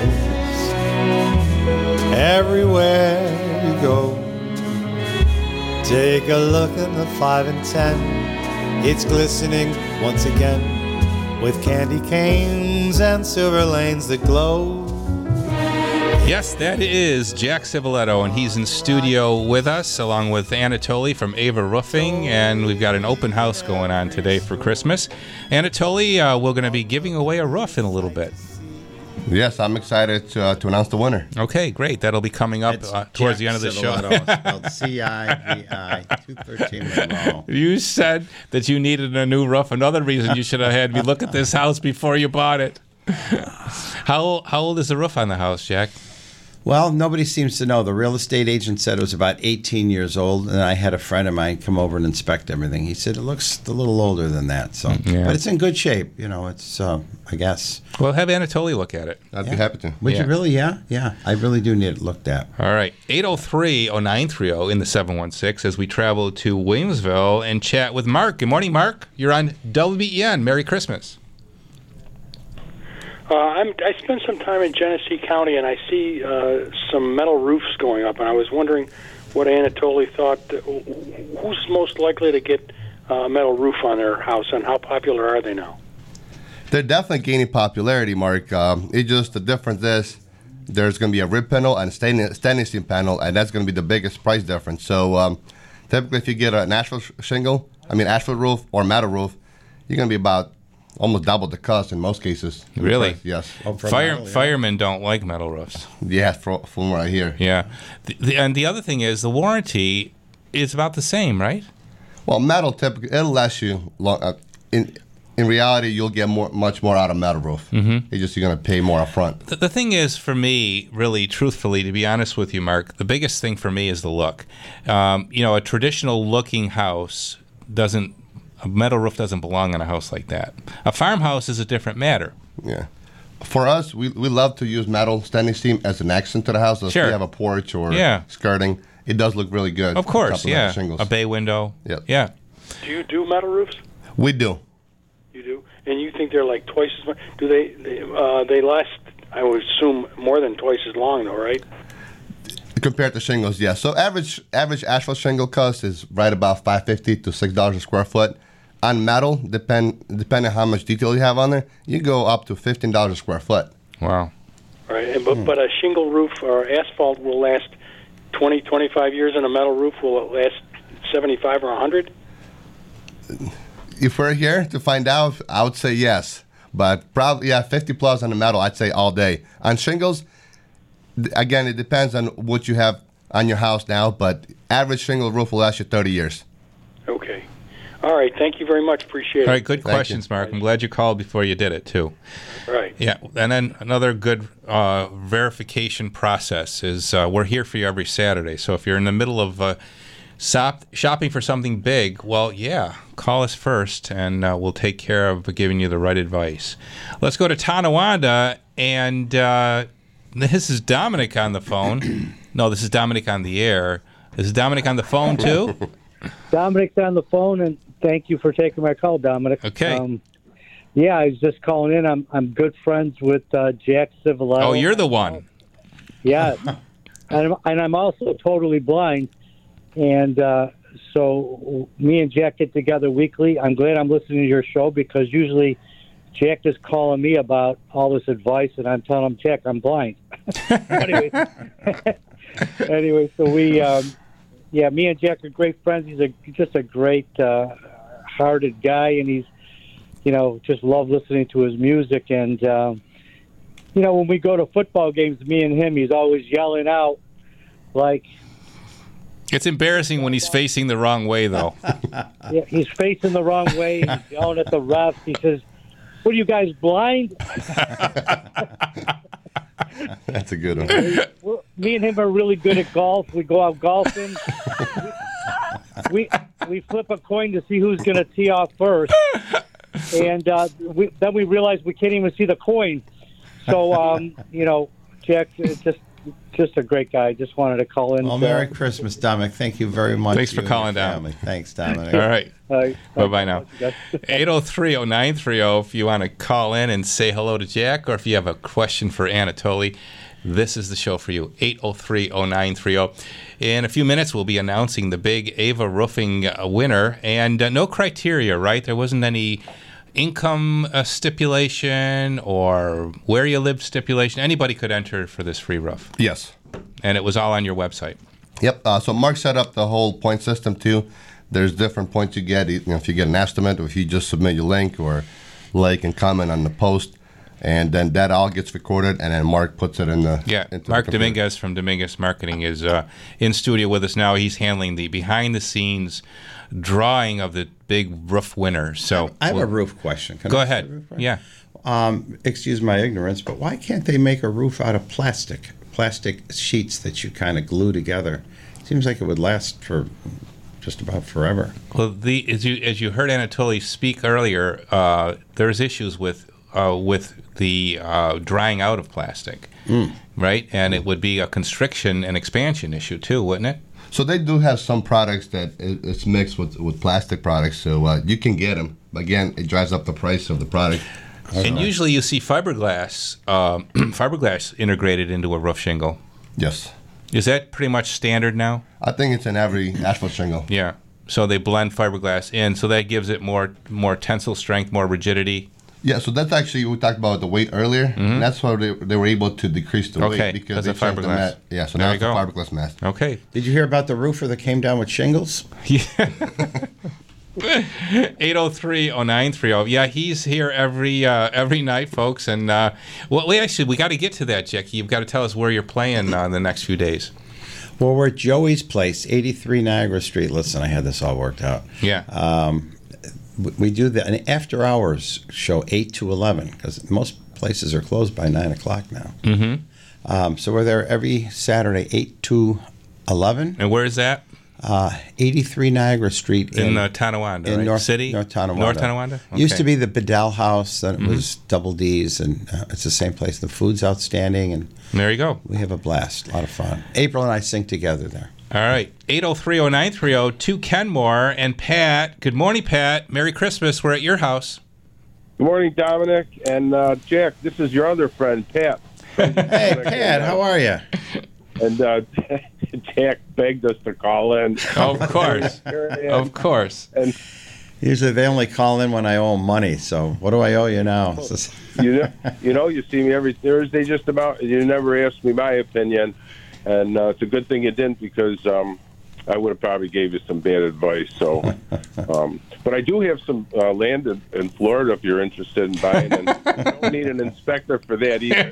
everywhere you go. Take a look at the five and ten. It's glistening once again with candy canes and silver lanes that glow. Yes, that is Jack Civiletto, and he's in studio with us, along with Anatoly from Ava Roofing, and we've got an open house going on today for Christmas. Anatoly, uh, we're going to be giving away a roof in a little bit. Yes, I'm excited to, uh, to announce the winner. Okay, great. That'll be coming up uh, towards the end of the show. Spelled C I V I two thirteen Monroe. You said that you needed a new roof. Another reason you should have had me look at this house before you bought it. How how old is the roof on the house, Jack? Well, nobody seems to know. The real estate agent said it was about eighteen years old, and I had a friend of mine come over and inspect everything. He said it looks a little older than that, so Yeah. but it's in good shape. You know, it's uh, I guess. Well, have Anatoly look at it. I'd Yeah. be happy to. Would Yeah. you really? Yeah, yeah. I really do need it looked at. All right, eight oh three oh nine three oh in the seven one six as we travel to Williamsville and chat with Mark. Good morning, Mark. You're on W B E N. Merry Christmas. Uh, I'm, I spent some time in Genesee County, and I see uh, some metal roofs going up, and I was wondering what Anatoly thought. Uh, who's most likely to get a metal roof on their house, and how popular are they now? They're definitely gaining popularity, Mark. Um, it just, the difference is there's going to be a rib panel and a stainless, stainless steel panel, and that's going to be the biggest price difference. So um, typically if you get an asphalt shingle, I mean asphalt roof or metal roof, you're going to be about almost double the cost in most cases. Really? Yes. Fire, metal, yeah. Firemen don't like metal roofs. Yeah, from, from what I hear. Yeah. The, the, and the other thing is the warranty is about the same, right? Well, metal typically, it'll last you long. Uh, in in reality, you'll get more, much more out of metal roof. Mhm. It's just you're going to pay more up front. The, the thing is, for me, really, truthfully, to be honest with you, Mark, the biggest thing for me is the look. Um, you know, a traditional looking house doesn't, a metal roof doesn't belong in a house like that. A farmhouse is a different matter. Yeah. For us, we, we love to use metal stainless steel as an accent to the house. So Sure. If you have a porch or Yeah. skirting, it does look really good. Of on course, top of yeah. the shingles. A bay window. Yep. Yeah. Do you do metal roofs? We do. You do, and you think they're like twice as much? Do they? They, uh, they last, I would assume, more than twice as long, though, right? Compared to shingles, yeah. So average average asphalt shingle cost is right about five fifty to six dollars a square foot. On metal, depend depending on how much detail you have on there, you go up to fifteen dollars a square foot. Wow. Right, and, but, but a shingle roof or asphalt will last twenty, twenty-five years, and a metal roof will last seventy-five or one hundred? If we're here to find out, I would say yes. But probably, yeah, fifty plus on the metal, I'd say all day. On shingles, th- again, it depends on what you have on your house now, but average shingle roof will last you thirty years. Okay. All right, thank you very much. Appreciate it. All right, good questions, Mark. I'm glad you called before you did it, too. Right. Yeah, and then another good uh, verification process is uh, we're here for you every Saturday. So if you're in the middle of uh, shop, shopping for something big, well, yeah, call us first, and uh, we'll take care of giving you the right advice. Let's go to Tonawanda, and uh, this is Dominic on the phone. No, this is Dominic on the air. This is Dominic on the phone, too? Dominic's on the phone, and thank you for taking my call, Dominic. Okay. Um, yeah, I was just calling in. I'm I'm good friends with uh, Jack Civiletto. Oh, you're the one. Yeah, and, I'm, and I'm also totally blind, and uh, so me and Jack get together weekly. I'm glad I'm listening to your show because usually Jack is calling me about all this advice, and I'm telling him, Jack, I'm blind. anyway, anyway, so we, um, yeah, me and Jack are great friends. He's a just a great uh, hearted guy, and he's, you know, just love listening to his music. And, um, you know, when we go to football games, me and him, he's always yelling out, like... It's embarrassing when he's facing the wrong way, though. Yeah, he's facing the wrong way. He's yelling at the refs. He says, what are you guys, blind? That's a good one. We're, me and him are really good at golf. We go out golfing. we, we, we flip a coin to see who's going to tee off first. And uh, we, then we realize we can't even see the coin. So, um, you know, Jack, it's just just a great guy. Just wanted to call in. Well, Merry Christmas, Dominic. Thank you very much. Thanks for you and calling your down. family. Thanks, Dominic. All right. Bye. Bye-bye now. eight oh three oh nine three oh if you want to call in and say hello to Jack, or if you have a question for Anatoly, this is the show for you. eight oh three oh nine three oh. In a few minutes, we'll be announcing the big Ava Roofing uh, winner. And uh, no criteria, right? There wasn't any income uh, stipulation or where you lived stipulation. Anybody could enter for this free roof. Yes. And it was all on your website. Yep. Uh, so Mark set up the whole point system too. There's different points you get. You know, if you get an estimate, or if you just submit your link or like and comment on the post, and then that all gets recorded, and then Mark puts it in the Yeah, into Mark the computer. Dominguez from Dominguez Marketing is uh, in studio with us now. He's handling the behind-the-scenes drawing of the big roof winner. So I have we'll- a roof question. Can Go I ask ahead. a roof question? Yeah. Um, excuse my ignorance, but why can't they make a roof out of plastic? Plastic sheets that you kind of glue together. Seems like it would last for just about forever. Well, the as you as you heard Anatoly speak earlier, uh, there's issues with uh, with the uh, drying out of plastic, Mm. right? And it would be a constriction and expansion issue too, wouldn't it? So they do have some products that i- it's mixed with, with plastic products, so uh, you can get them. Again, it drives up the price of the product. And usually you see fiberglass um, fiberglass integrated into a roof shingle. Yes. Is that pretty much standard now? I think it's in every asphalt shingle. Yeah. So they blend fiberglass in, so that gives it more more tensile strength, more rigidity. Yeah, so that's actually, we talked about the weight earlier, and that's how they, they were able to decrease the Okay, weight because that's they a changed the fiberglass. mat. Yeah, so There now you it's a go. fiberglass mat. Okay. Did you hear about the roofer that came down with shingles? eight oh three oh nine three oh. Yeah, he's here every uh, every night, folks. And uh, well, we actually we got to get to that, Jackie. You've got to tell us where you're playing uh, the next few days. Well, we're at Joey's Place, eighty-three Niagara Street. Listen, I had this all worked out. Yeah. Um, we- we do the an after hours show eight to eleven because most places are closed by nine o'clock now. Mm-hmm. Um, so we're there every Saturday, eight to eleven. And where is that? Uh, eighty-three Niagara Street In, uh, Tonawanda, in right? North City? North Tonawanda. North Tonawanda? Used Okay. to be the Bedell House, then it Mhm. was Double D's, and uh, it's the same place. The food's outstanding, and there you go. We have a blast, a lot of fun. April and I sing together there. All right. eight oh three oh nine three oh to Kenmore and Pat. Good morning, Pat. Merry Christmas. We're at your house. Good morning, Dominic and uh, Jack. This is your other friend, Pat. Hey, Pat, how are you? And uh, Jack begged us to call in. Of course. Of course. And Usually they only call in when I owe 'em money, so what do I owe you now? you know, you know, you see me every Thursday just about. You never asked me my opinion, and uh, it's a good thing you didn't because um, I would have probably gave you some bad advice. So, um, but I do have some uh, land in, in Florida if you're interested in buying, and you don't need an inspector for that either.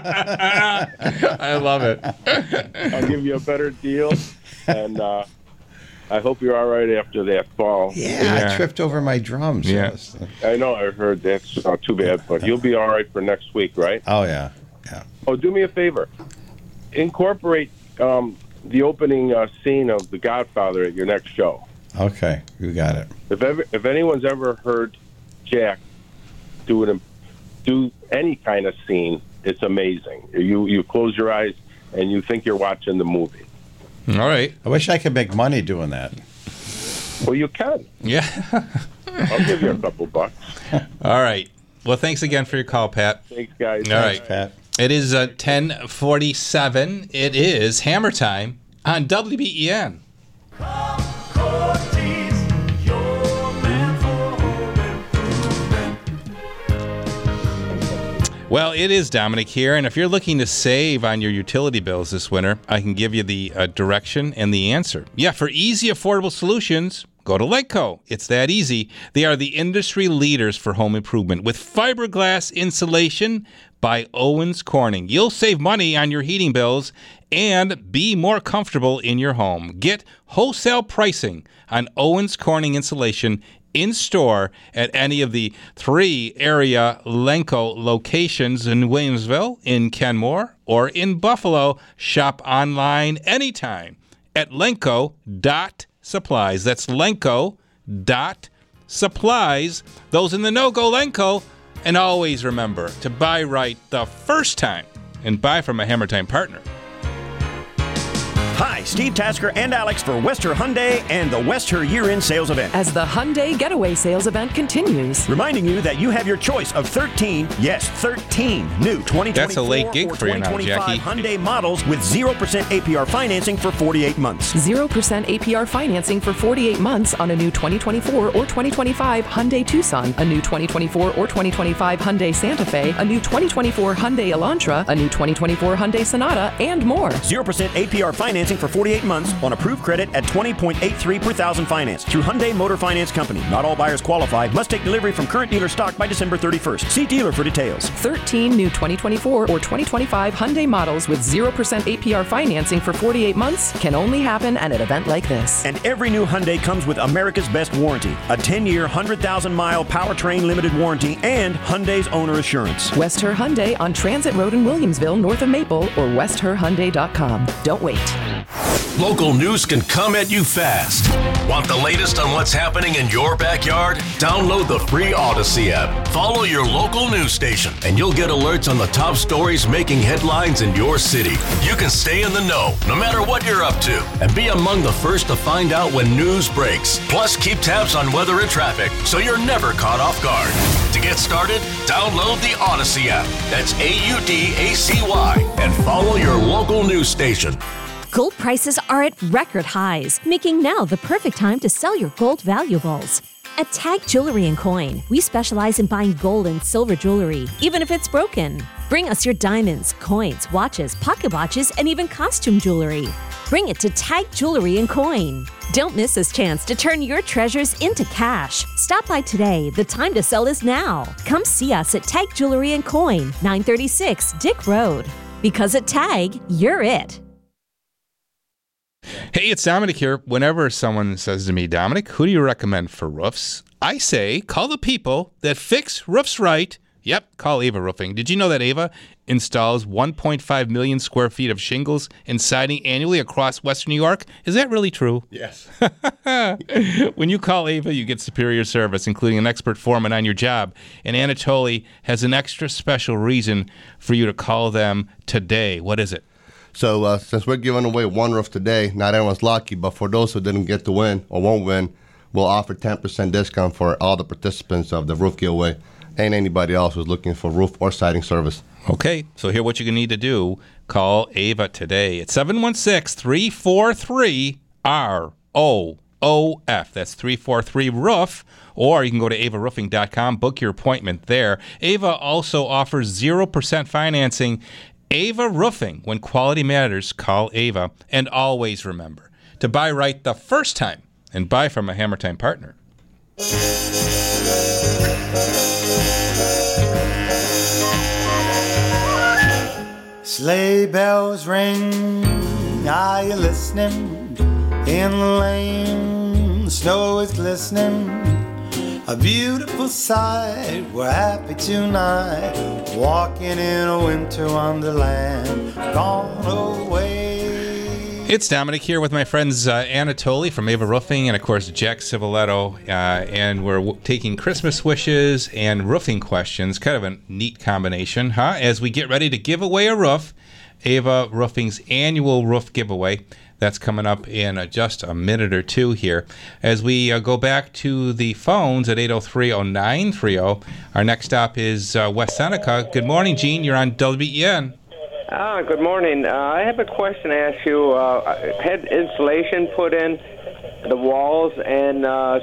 I love it. I'll give you a better deal, and uh, I hope you're all right after that fall. Yeah, I tripped over my drums. Yeah. I know. I heard that's not too bad, but you'll be all right for next week, right? Oh yeah, yeah. Oh, do me a favor. Incorporate um, the opening uh, scene of The Godfather at your next show. Okay, you got it. If ever, if anyone's ever heard Jack do it, do any kind of scene, it's amazing. You you close your eyes and you think you're watching the movie. All right. I wish I could make money doing that. Well, you can. Yeah. I'll give you a couple bucks. All right. Well, thanks again for your call, Pat. Thanks, guys. All right, Thanks, Pat. It is uh, ten forty-seven. It is Hammer Time on W B E N. Well, it is Dominic here, and if you're looking to save on your utility bills this winter, I can give you the uh, direction and the answer. Yeah, for easy, affordable solutions, go to Lenco. It's that easy. They are the industry leaders for home improvement with fiberglass insulation by Owens Corning. You'll save money on your heating bills and be more comfortable in your home. Get wholesale pricing on Owens Corning insulation in store at any of the three area Lenco locations in Williamsville, in Kenmore, or in Buffalo. Shop online anytime at lenco dot supplies. That's lenco dot supplies. Those in the know go Lenco. And always remember to buy right the first time and buy from a Hammer Time partner. Hi, Steve Tasker and Alex for Wester Hyundai and the Wester Year-End Sales Event. As the Hyundai Getaway Sales Event continues. Reminding you that you have your choice of thirteen, yes, thirteen new twenty twenty-four That's a late gig or for you now, twenty twenty-five Jackie. Hyundai models with zero percent A P R financing for forty-eight months. zero percent A P R financing for forty-eight months on a new twenty twenty-four or twenty twenty-five Hyundai Tucson, a new twenty twenty-four or twenty twenty-five Hyundai Santa Fe, a new twenty twenty-four Hyundai Elantra, a new twenty twenty-four Hyundai Sonata, and more. zero percent A P R financing financing for forty-eight months on approved credit at twenty point eight three per thousand finance through Hyundai Motor Finance Company. Not all buyers qualify. Must take delivery from current dealer stock by December thirty-first. See dealer for details. thirteen new twenty twenty-four or twenty twenty-five Hyundai models with zero percent A P R financing for forty-eight months can only happen at an event like this. And every new Hyundai comes with America's Best Warranty, a ten-year, one hundred thousand mile powertrain limited warranty, and Hyundai's owner assurance. West Her Hyundai on Transit Road in Williamsville, north of Maple, or west her hyundai dot com. Don't wait. Local news can come at you fast. Want the latest on what's happening in your backyard? Download the free Odyssey app. Follow your local news station, and you'll get alerts on the top stories making headlines in your city. You can stay in the know, no matter what you're up to, and be among the first to find out when news breaks. Plus, keep tabs on weather and traffic, so you're never caught off guard. To get started, download the Odyssey app. That's A U D A C Y, and follow your local news station. Gold prices are at record highs, making now the perfect time to sell your gold valuables. At Tag Jewelry and Coin, we specialize in buying gold and silver jewelry, even if it's broken. Bring us your diamonds, coins, watches, pocket watches, and even costume jewelry. Bring it to Tag Jewelry and Coin. Don't miss this chance to turn your treasures into cash. Stop by today. The time to sell is now. Come see us at Tag Jewelry and Coin, nine thirty-six Dick Road. Because at Tag, you're it. Hey, it's Dominic here. Whenever someone says to me, Dominic, who do you recommend for roofs? I say, call the people that fix roofs right. Yep, call Ava Roofing. Did you know that Ava installs one point five million square feet of shingles and siding annually across Western New York? Is that really true? Yes. When you call Ava, you get superior service, including an expert foreman on your job. And Anatoly has an extra special reason for you to call them today. What is it? So uh, since we're giving away one roof today, not everyone's lucky, but for those who didn't get to win or won't win, we'll offer ten percent discount for all the participants of the roof giveaway and anybody else who's looking for roof or siding service. Okay, so here what you need to do. Call Ava today at seven one six, three four three, R O O F. That's three four three, roof. Or you can go to ava roofing dot com, book your appointment there. Ava also offers zero percent financing. Ava Roofing. When quality matters, call Ava. And always remember to buy right the first time and buy from a Hammer Time partner. Sleigh bells ring, are you listening? In the lane, the snow is glistening. A beautiful sight, we're happy tonight, walking in a winter wonderland, gone away. It's Dominic here with my friends uh, Anatoly from Ava Roofing and, of course, Jack Civiletto, uh, and we're w- taking Christmas wishes and roofing questions, kind of a neat combination, huh? As we get ready to give away a roof, Ava Roofing's annual roof giveaway. That's coming up in uh, just a minute or two here. As we uh, go back to the phones at eight oh three, oh nine three oh, our next stop is uh, West Seneca. Good morning, Gene. You're on W E N. Ah, good morning. Uh, I have a question to ask you. Uh, I had insulation put in the walls and uh,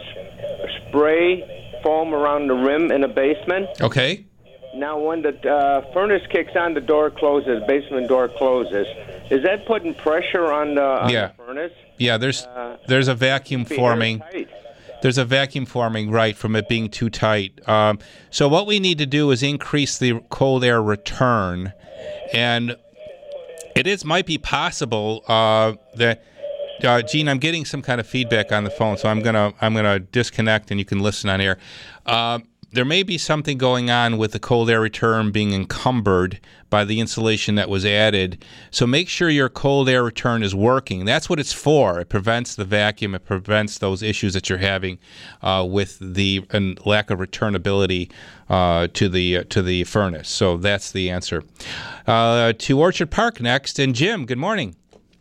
spray foam around the rim in the basement. Okay. Now, when the uh, furnace kicks on, the door closes, basement door closes. Is that putting pressure on the, on yeah. the furnace? Yeah, there's Uh, there's a vacuum be forming. very tight. There's a vacuum forming, right, from it being too tight. Um, so what we need to do is increase the cold air return, and it is might be possible uh, that. Uh, Gene, I'm getting some kind of feedback on the phone, so I'm gonna I'm gonna disconnect, and you can listen on air. Uh, there may be something going on with the cold air return being encumbered by the insulation that was added. So make sure your cold air return is working. That's what it's for. It prevents the vacuum. It prevents those issues that you're having uh, with the and lack of returnability uh, to the uh, to the furnace. So that's the answer. Uh, to Orchard Park next, and Jim. Good morning.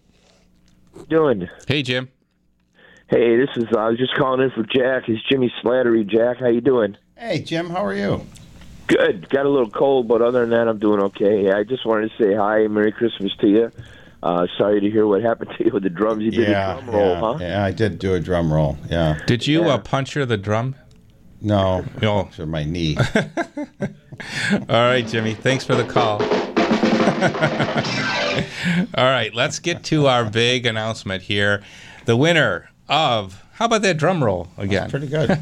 Doing? Hey, Jim. Hey, this is I was just calling in for Jack. It's Jimmy Slattery. Jack, how you doing? Hey, Jim, how are you? Good. Got a little cold, but other than that, I'm doing okay. I just wanted to say hi, Merry Christmas to you. Uh, sorry to hear what happened to you with the drums. You did yeah, a drum roll, yeah, huh? Yeah, I did do a drum roll. Yeah. Did you yeah. uh, puncture the drum? No. No. To my knee. All right, Jimmy. Thanks for the call. All right, let's get to our big announcement here. The winner of, how about that drum roll again? That's pretty good.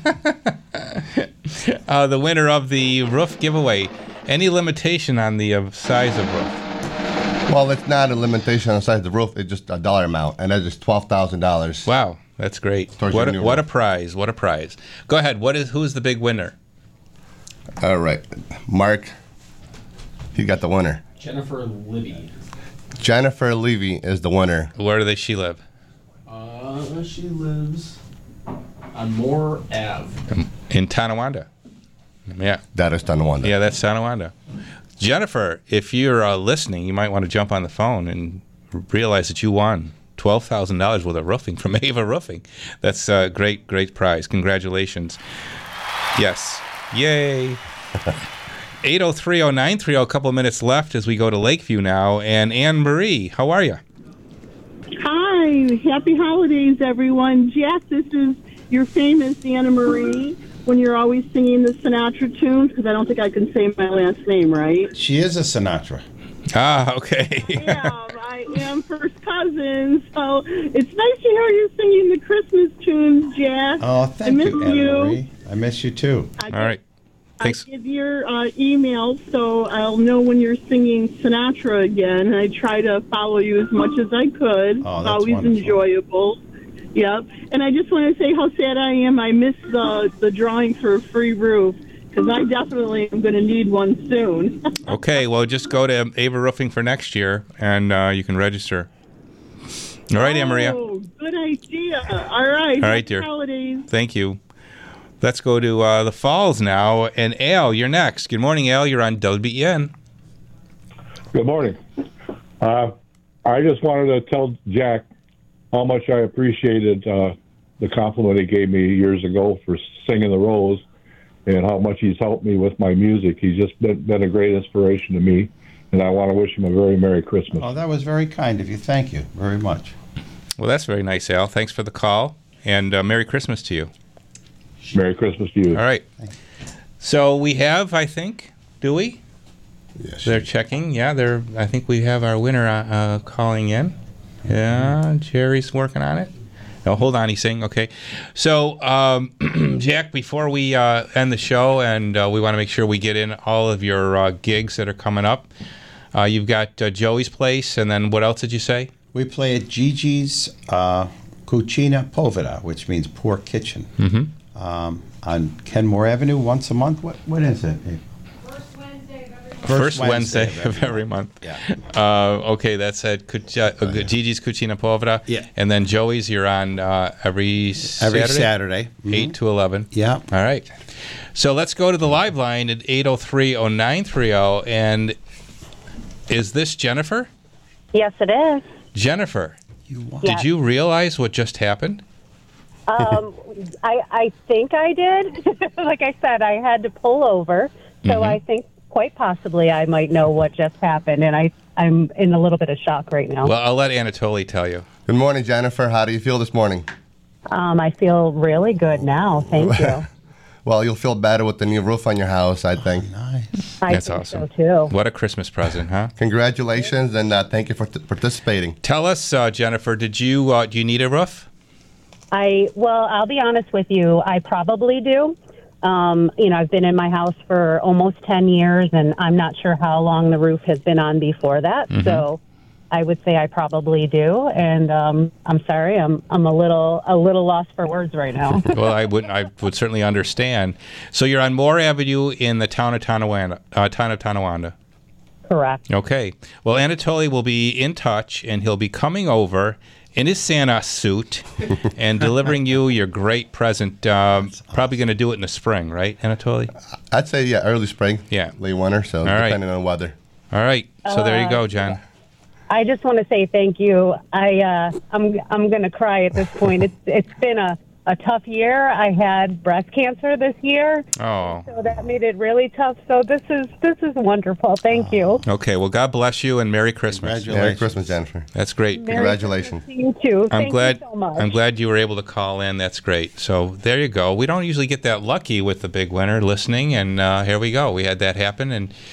uh, the winner of the roof giveaway. Any limitation on the uh, size of roof? Well, it's not a limitation on the size of the roof. It's just a dollar amount, and that is twelve thousand dollars. Wow, that's great. What a, what a prize! What a prize! Go ahead. What is who's the big winner? All right, Mark. You got the winner. Jennifer Libby. Jennifer Levy is the winner. Where do they she live? Uh, she lives on Moore Avenue. In Tonawanda. Yeah. That is Tonawanda. Yeah, that's Tonawanda. Jennifer, if you're uh, listening, you might want to jump on the phone and realize that you won twelve thousand dollars worth of roofing from Ava Roofing. That's a great, great prize. Congratulations. Yes. Yay. eight oh three oh nine three oh, a couple of minutes left as we go to Lakeview now. And Anne Marie, how are you? Hi. Happy holidays, everyone. Jack, this is your famous Anna Marie when you're always singing the Sinatra tunes, because I don't think I can say my last name right. She is a Sinatra. Ah, okay. Yeah, I am first cousin, so it's nice to hear you singing the Christmas tunes, Jack. Oh, thank I miss you, Anna you. Marie. I miss you, too. I All right. Thanks. I give your uh, email so I'll know when you're singing Sinatra again. I try to follow you as much as I could. Oh, it's that's always wonderful. enjoyable. Yep. And I just want to say how sad I am. I missed the, the drawing for a free roof, because I definitely am going to need one soon. Okay, well, just go to Ava Roofing for next year, and uh, you can register. All right, Anne Maria. Oh, good idea. All right. All right, Happy dear. holidays. Thank you. Let's go to uh, the Falls now. And Al, you're next. Good morning, Al. You're on W B E N. Good morning. Uh, I just wanted to tell Jack how much I appreciated uh, the compliment he gave me years ago for singing the Rose, and how much he's helped me with my music. He's just been, been a great inspiration to me, and I want to wish him a very Merry Christmas. Oh, that was very kind of you. Thank you very much. Well, that's very nice, Al. Thanks for the call, and uh, Merry Christmas to you. Merry Christmas to you. All right. So we have, I think, do we? Yes. They're checking. Yeah, they're. I think we have our winner uh, uh, calling in. Yeah, Jerry's working on it. No, hold on, he's saying, okay. So, um, Jack, before we uh, end the show, and uh, we want to make sure we get in all of your uh, gigs that are coming up, uh, you've got uh, Joey's Place, and then what else did you say? We play at Gigi's uh, Cucina Povera, which means poor kitchen, mm-hmm. um, on Kenmore Avenue once a month. What What is it? First, First Wednesday, Wednesday of every month. Yeah. Uh, okay, that's at Cuc- uh, oh, yeah. Gigi's Cucina Povera. Yeah. And then Joey's, you're on uh, every Saturday? Every Saturday. Mm-hmm. eight to eleven. Yeah. All right. So let's go to the live line at eight oh three oh nine three oh. And is this Jennifer? Yes, it is. Jennifer, you Yes. did you realize what just happened? Um, I, I think I did. Like I said, I had to pull over. So Mm-hmm. I think quite possibly I might know what just happened. And I, I'm in a little bit of shock right now. Well, I'll let Anatoly tell you. Good morning, Jennifer. How do you feel this morning? Um, I feel really good now. Thank you. Well, you'll feel better with the new roof on your house, I think. Oh, nice. I That's think awesome. so, too. What a Christmas present, huh? Congratulations, and uh, thank you for t- participating. Tell us, uh, Jennifer, did you uh, do you need a roof? I well, I'll be honest with you. I probably do. Um, you know, I've been in my house for almost ten years, and I'm not sure how long the roof has been on before that. Mhm. So, I would say I probably do. And um, I'm sorry, I'm I'm a little a little lost for words right now. Well, I would I would certainly understand. So you're on Moore Avenue in the town of Tonawanda, uh, town of Tonawanda. Correct. Okay. Well, Anatoly will be in touch, and he'll be coming over in his Santa suit and delivering you your great present. Um, probably going to do it in the spring, right, Anatoly? I'd say, yeah, early spring. Yeah. Late winter, so All right. depending on weather. All right. So there you Uh, go, John. I just want to say thank you. I uh, I'm I'm going to cry at this point. It's it's been a, a tough year. I had breast cancer this year, Oh. so that made it really tough. So this is this is wonderful. Thank you. Okay. Well, God bless you and Merry Christmas. Merry Christmas, Jennifer. That's great. Merry Congratulations. You too. I'm Thank glad. you so much. I'm glad you were able to call in. That's great. So there you go. We don't usually get that lucky with the big winner listening, and uh, here we go. We had that happen, and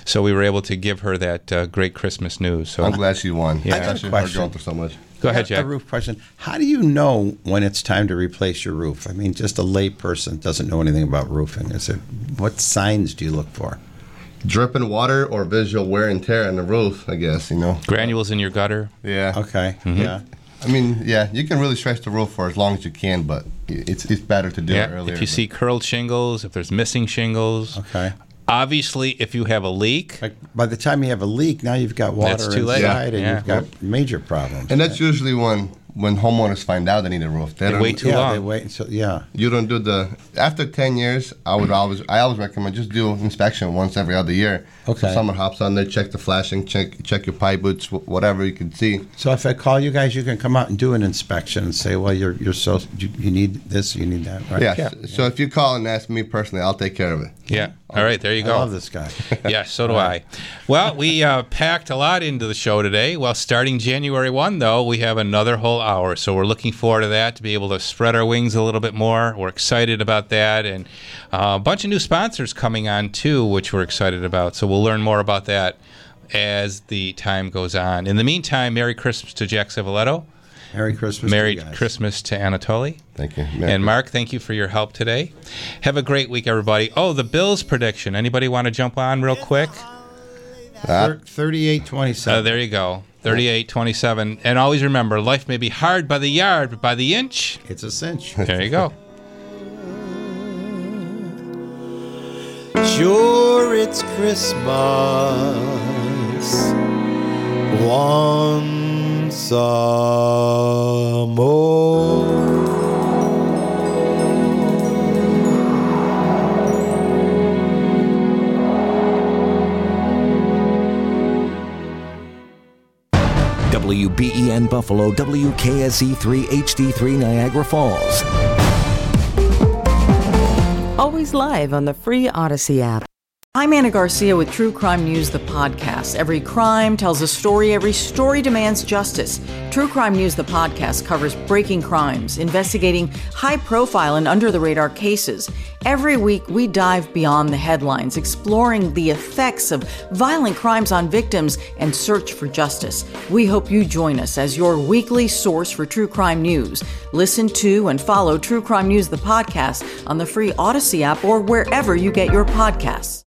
So we were able to give her that uh, great Christmas news. So I'm glad she won. Yeah. I got a question. Going through so much. Go ahead, A Jack. roof question. How do you know when it's time to replace your roof? I mean, just a lay person doesn't know anything about roofing. Is it? What signs do you look for? Dripping water or visual wear and tear on the roof, I guess, you know. Granules in your gutter. Yeah. Okay. Mhm. Yeah. I mean, yeah, you can really stretch the roof for as long as you can, but it's it's better to do Yeah. it earlier. If you see curled shingles, if there's missing shingles. Okay. Obviously, if you have a leak. Like by the time you have a leak, now you've got water That's too late. inside, and Yeah. you've got major problems. And that's usually when when homeowners find out they need a roof. They don't- wait too yeah, long. they wait until yeah. You don't do the after ten years. I would always I always recommend just do inspection once every other year. Okay. So someone hops on there, check the flashing, check check your pipe boots, wh- whatever you can see. So if I call you guys, you can come out and do an inspection and say, well, you're you're so you, you need this, you need that. Right? Yeah. So if you call and ask me personally, I'll take care of it. Yeah. All right. There you go. I love this guy. Yeah, so do I. Well, we uh, packed a lot into the show today. Well, starting January first, though, we have another whole hour. So we're looking forward to that, to be able to spread our wings a little bit more. We're excited about that. And uh, a bunch of new sponsors coming on, too, which we're excited about. So we'll learn more about that as the time goes on. In the meantime, Merry Christmas to Jack Civiletto. Merry Christmas Merry to you guys. Christmas to Anatoly. Thank you. And Mark, thank you for your help today. Have a great week, everybody. Oh, the Bills prediction. Anybody want to jump on real quick? Thir- thirty-eight twenty-seven. Uh, there you go. thirty-eight twenty-seven. And always remember, life may be hard by the yard, but by the inch, it's a cinch. There you go. Sure, it's Christmas once more. W B E N Buffalo, W K S E three H D three Niagara Falls. Always live on the free Odyssey app. I'm Anna Garcia with True Crime News, the podcast. Every crime tells a story. Every story demands justice. True Crime News, the podcast, covers breaking crimes, investigating high-profile and under-the-radar cases. Every week, we dive beyond the headlines, exploring the effects of violent crimes on victims and search for justice. We hope you join us as your weekly source for true crime news. Listen to and follow True Crime News, the podcast, on the free Odyssey app or wherever you get your podcasts.